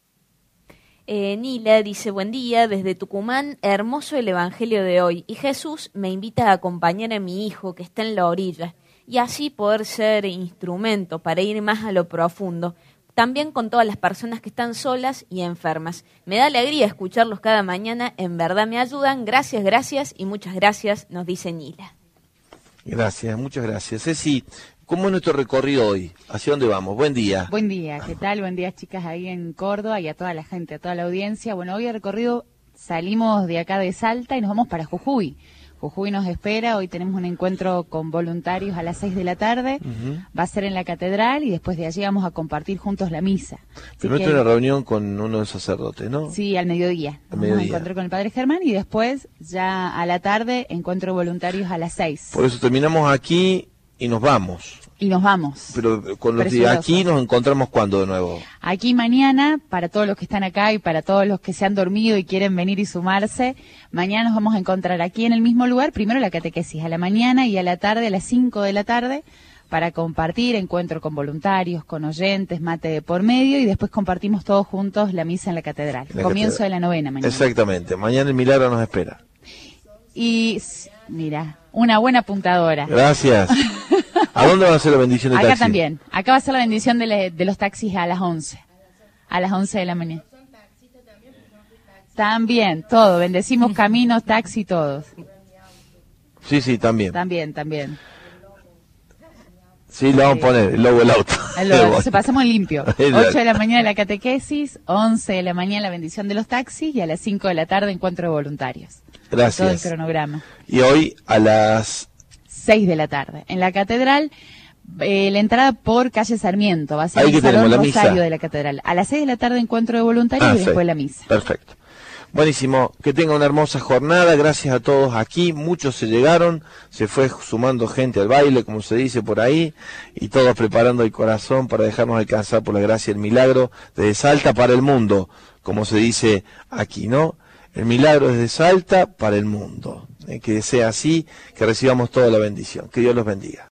Speaker 4: Eh, Nila dice, buen día, desde Tucumán, hermoso el Evangelio de hoy, y Jesús me invita a acompañar a mi hijo que está en la orilla, y así poder ser instrumento para ir más a lo profundo, también con todas las personas que están solas y enfermas. Me da alegría escucharlos cada mañana, en verdad me ayudan, gracias, gracias y muchas gracias, nos dice Nila.
Speaker 2: Gracias, muchas gracias. Ceci, ¿cómo es nuestro recorrido hoy? ¿Hacia dónde vamos? Buen día.
Speaker 16: Buen día, ¿qué tal? Buen día, chicas, ahí en Córdoba y a toda la gente, a toda la audiencia. Bueno, hoy el recorrido salimos de acá de Salta y nos vamos para Jujuy. Jujuy nos espera, hoy tenemos un encuentro con voluntarios a las seis de la tarde, uh-huh. Va a ser en la catedral y después de allí vamos a compartir juntos la misa.
Speaker 2: Primero que... una reunión con uno de los sacerdotes, ¿no?
Speaker 16: Sí, al mediodía.
Speaker 2: Al
Speaker 16: vamos
Speaker 2: mediodía.
Speaker 16: a encontrar con el Padre Germán y después ya a la tarde encuentro de voluntarios a las seis.
Speaker 2: Por eso terminamos aquí y nos vamos.
Speaker 16: Y nos vamos.
Speaker 2: Pero con los de aquí nos encontramos cuándo de nuevo.
Speaker 16: Aquí mañana, para todos los que están acá y para todos los que se han dormido y quieren venir y sumarse, mañana nos vamos a encontrar aquí en el mismo lugar, primero la catequesis a la mañana y a la tarde, a las cinco de la tarde, para compartir, encuentro con voluntarios, con oyentes, mate de por medio y después compartimos todos juntos la misa en la catedral. La Comienzo catedral. de la novena mañana.
Speaker 2: Exactamente, mañana el milagro nos espera.
Speaker 16: Y mira, una buena apuntadora.
Speaker 2: Gracias. ¿A dónde va a ser la bendición de
Speaker 16: Acá
Speaker 2: taxi?
Speaker 16: también. Acá va a ser la bendición de, le, de los taxis a las once. A las once de la mañana. También, todo. Bendecimos caminos, taxi, todos.
Speaker 2: Sí, sí, también.
Speaker 16: También, también.
Speaker 2: Sí, le vamos a poner el logo del auto.
Speaker 16: El logo, se pasamos limpio. ocho de la mañana la catequesis, once de la mañana la bendición de los taxis y a las cinco de la tarde encuentro de voluntarios.
Speaker 2: Gracias.
Speaker 16: Todo el cronograma.
Speaker 2: Y hoy a las
Speaker 16: seis de la tarde. En la catedral, eh, la entrada por calle Sarmiento, va a ser
Speaker 2: Ahí
Speaker 16: el Salón
Speaker 2: la
Speaker 16: Rosario
Speaker 2: misa.
Speaker 16: de la catedral. A las seis de la tarde encuentro de voluntarios
Speaker 2: ah,
Speaker 16: y después
Speaker 2: sí.
Speaker 16: la misa.
Speaker 2: Perfecto. Buenísimo, que tenga una hermosa jornada, gracias a todos aquí, muchos se llegaron, se fue sumando gente al baile, como se dice por ahí, y todos preparando el corazón para dejarnos alcanzar por la gracia y el milagro desde Salta para el mundo, como se dice aquí, ¿no? El milagro desde Salta para el mundo. Eh, que sea así, que recibamos toda la bendición. Que Dios los bendiga.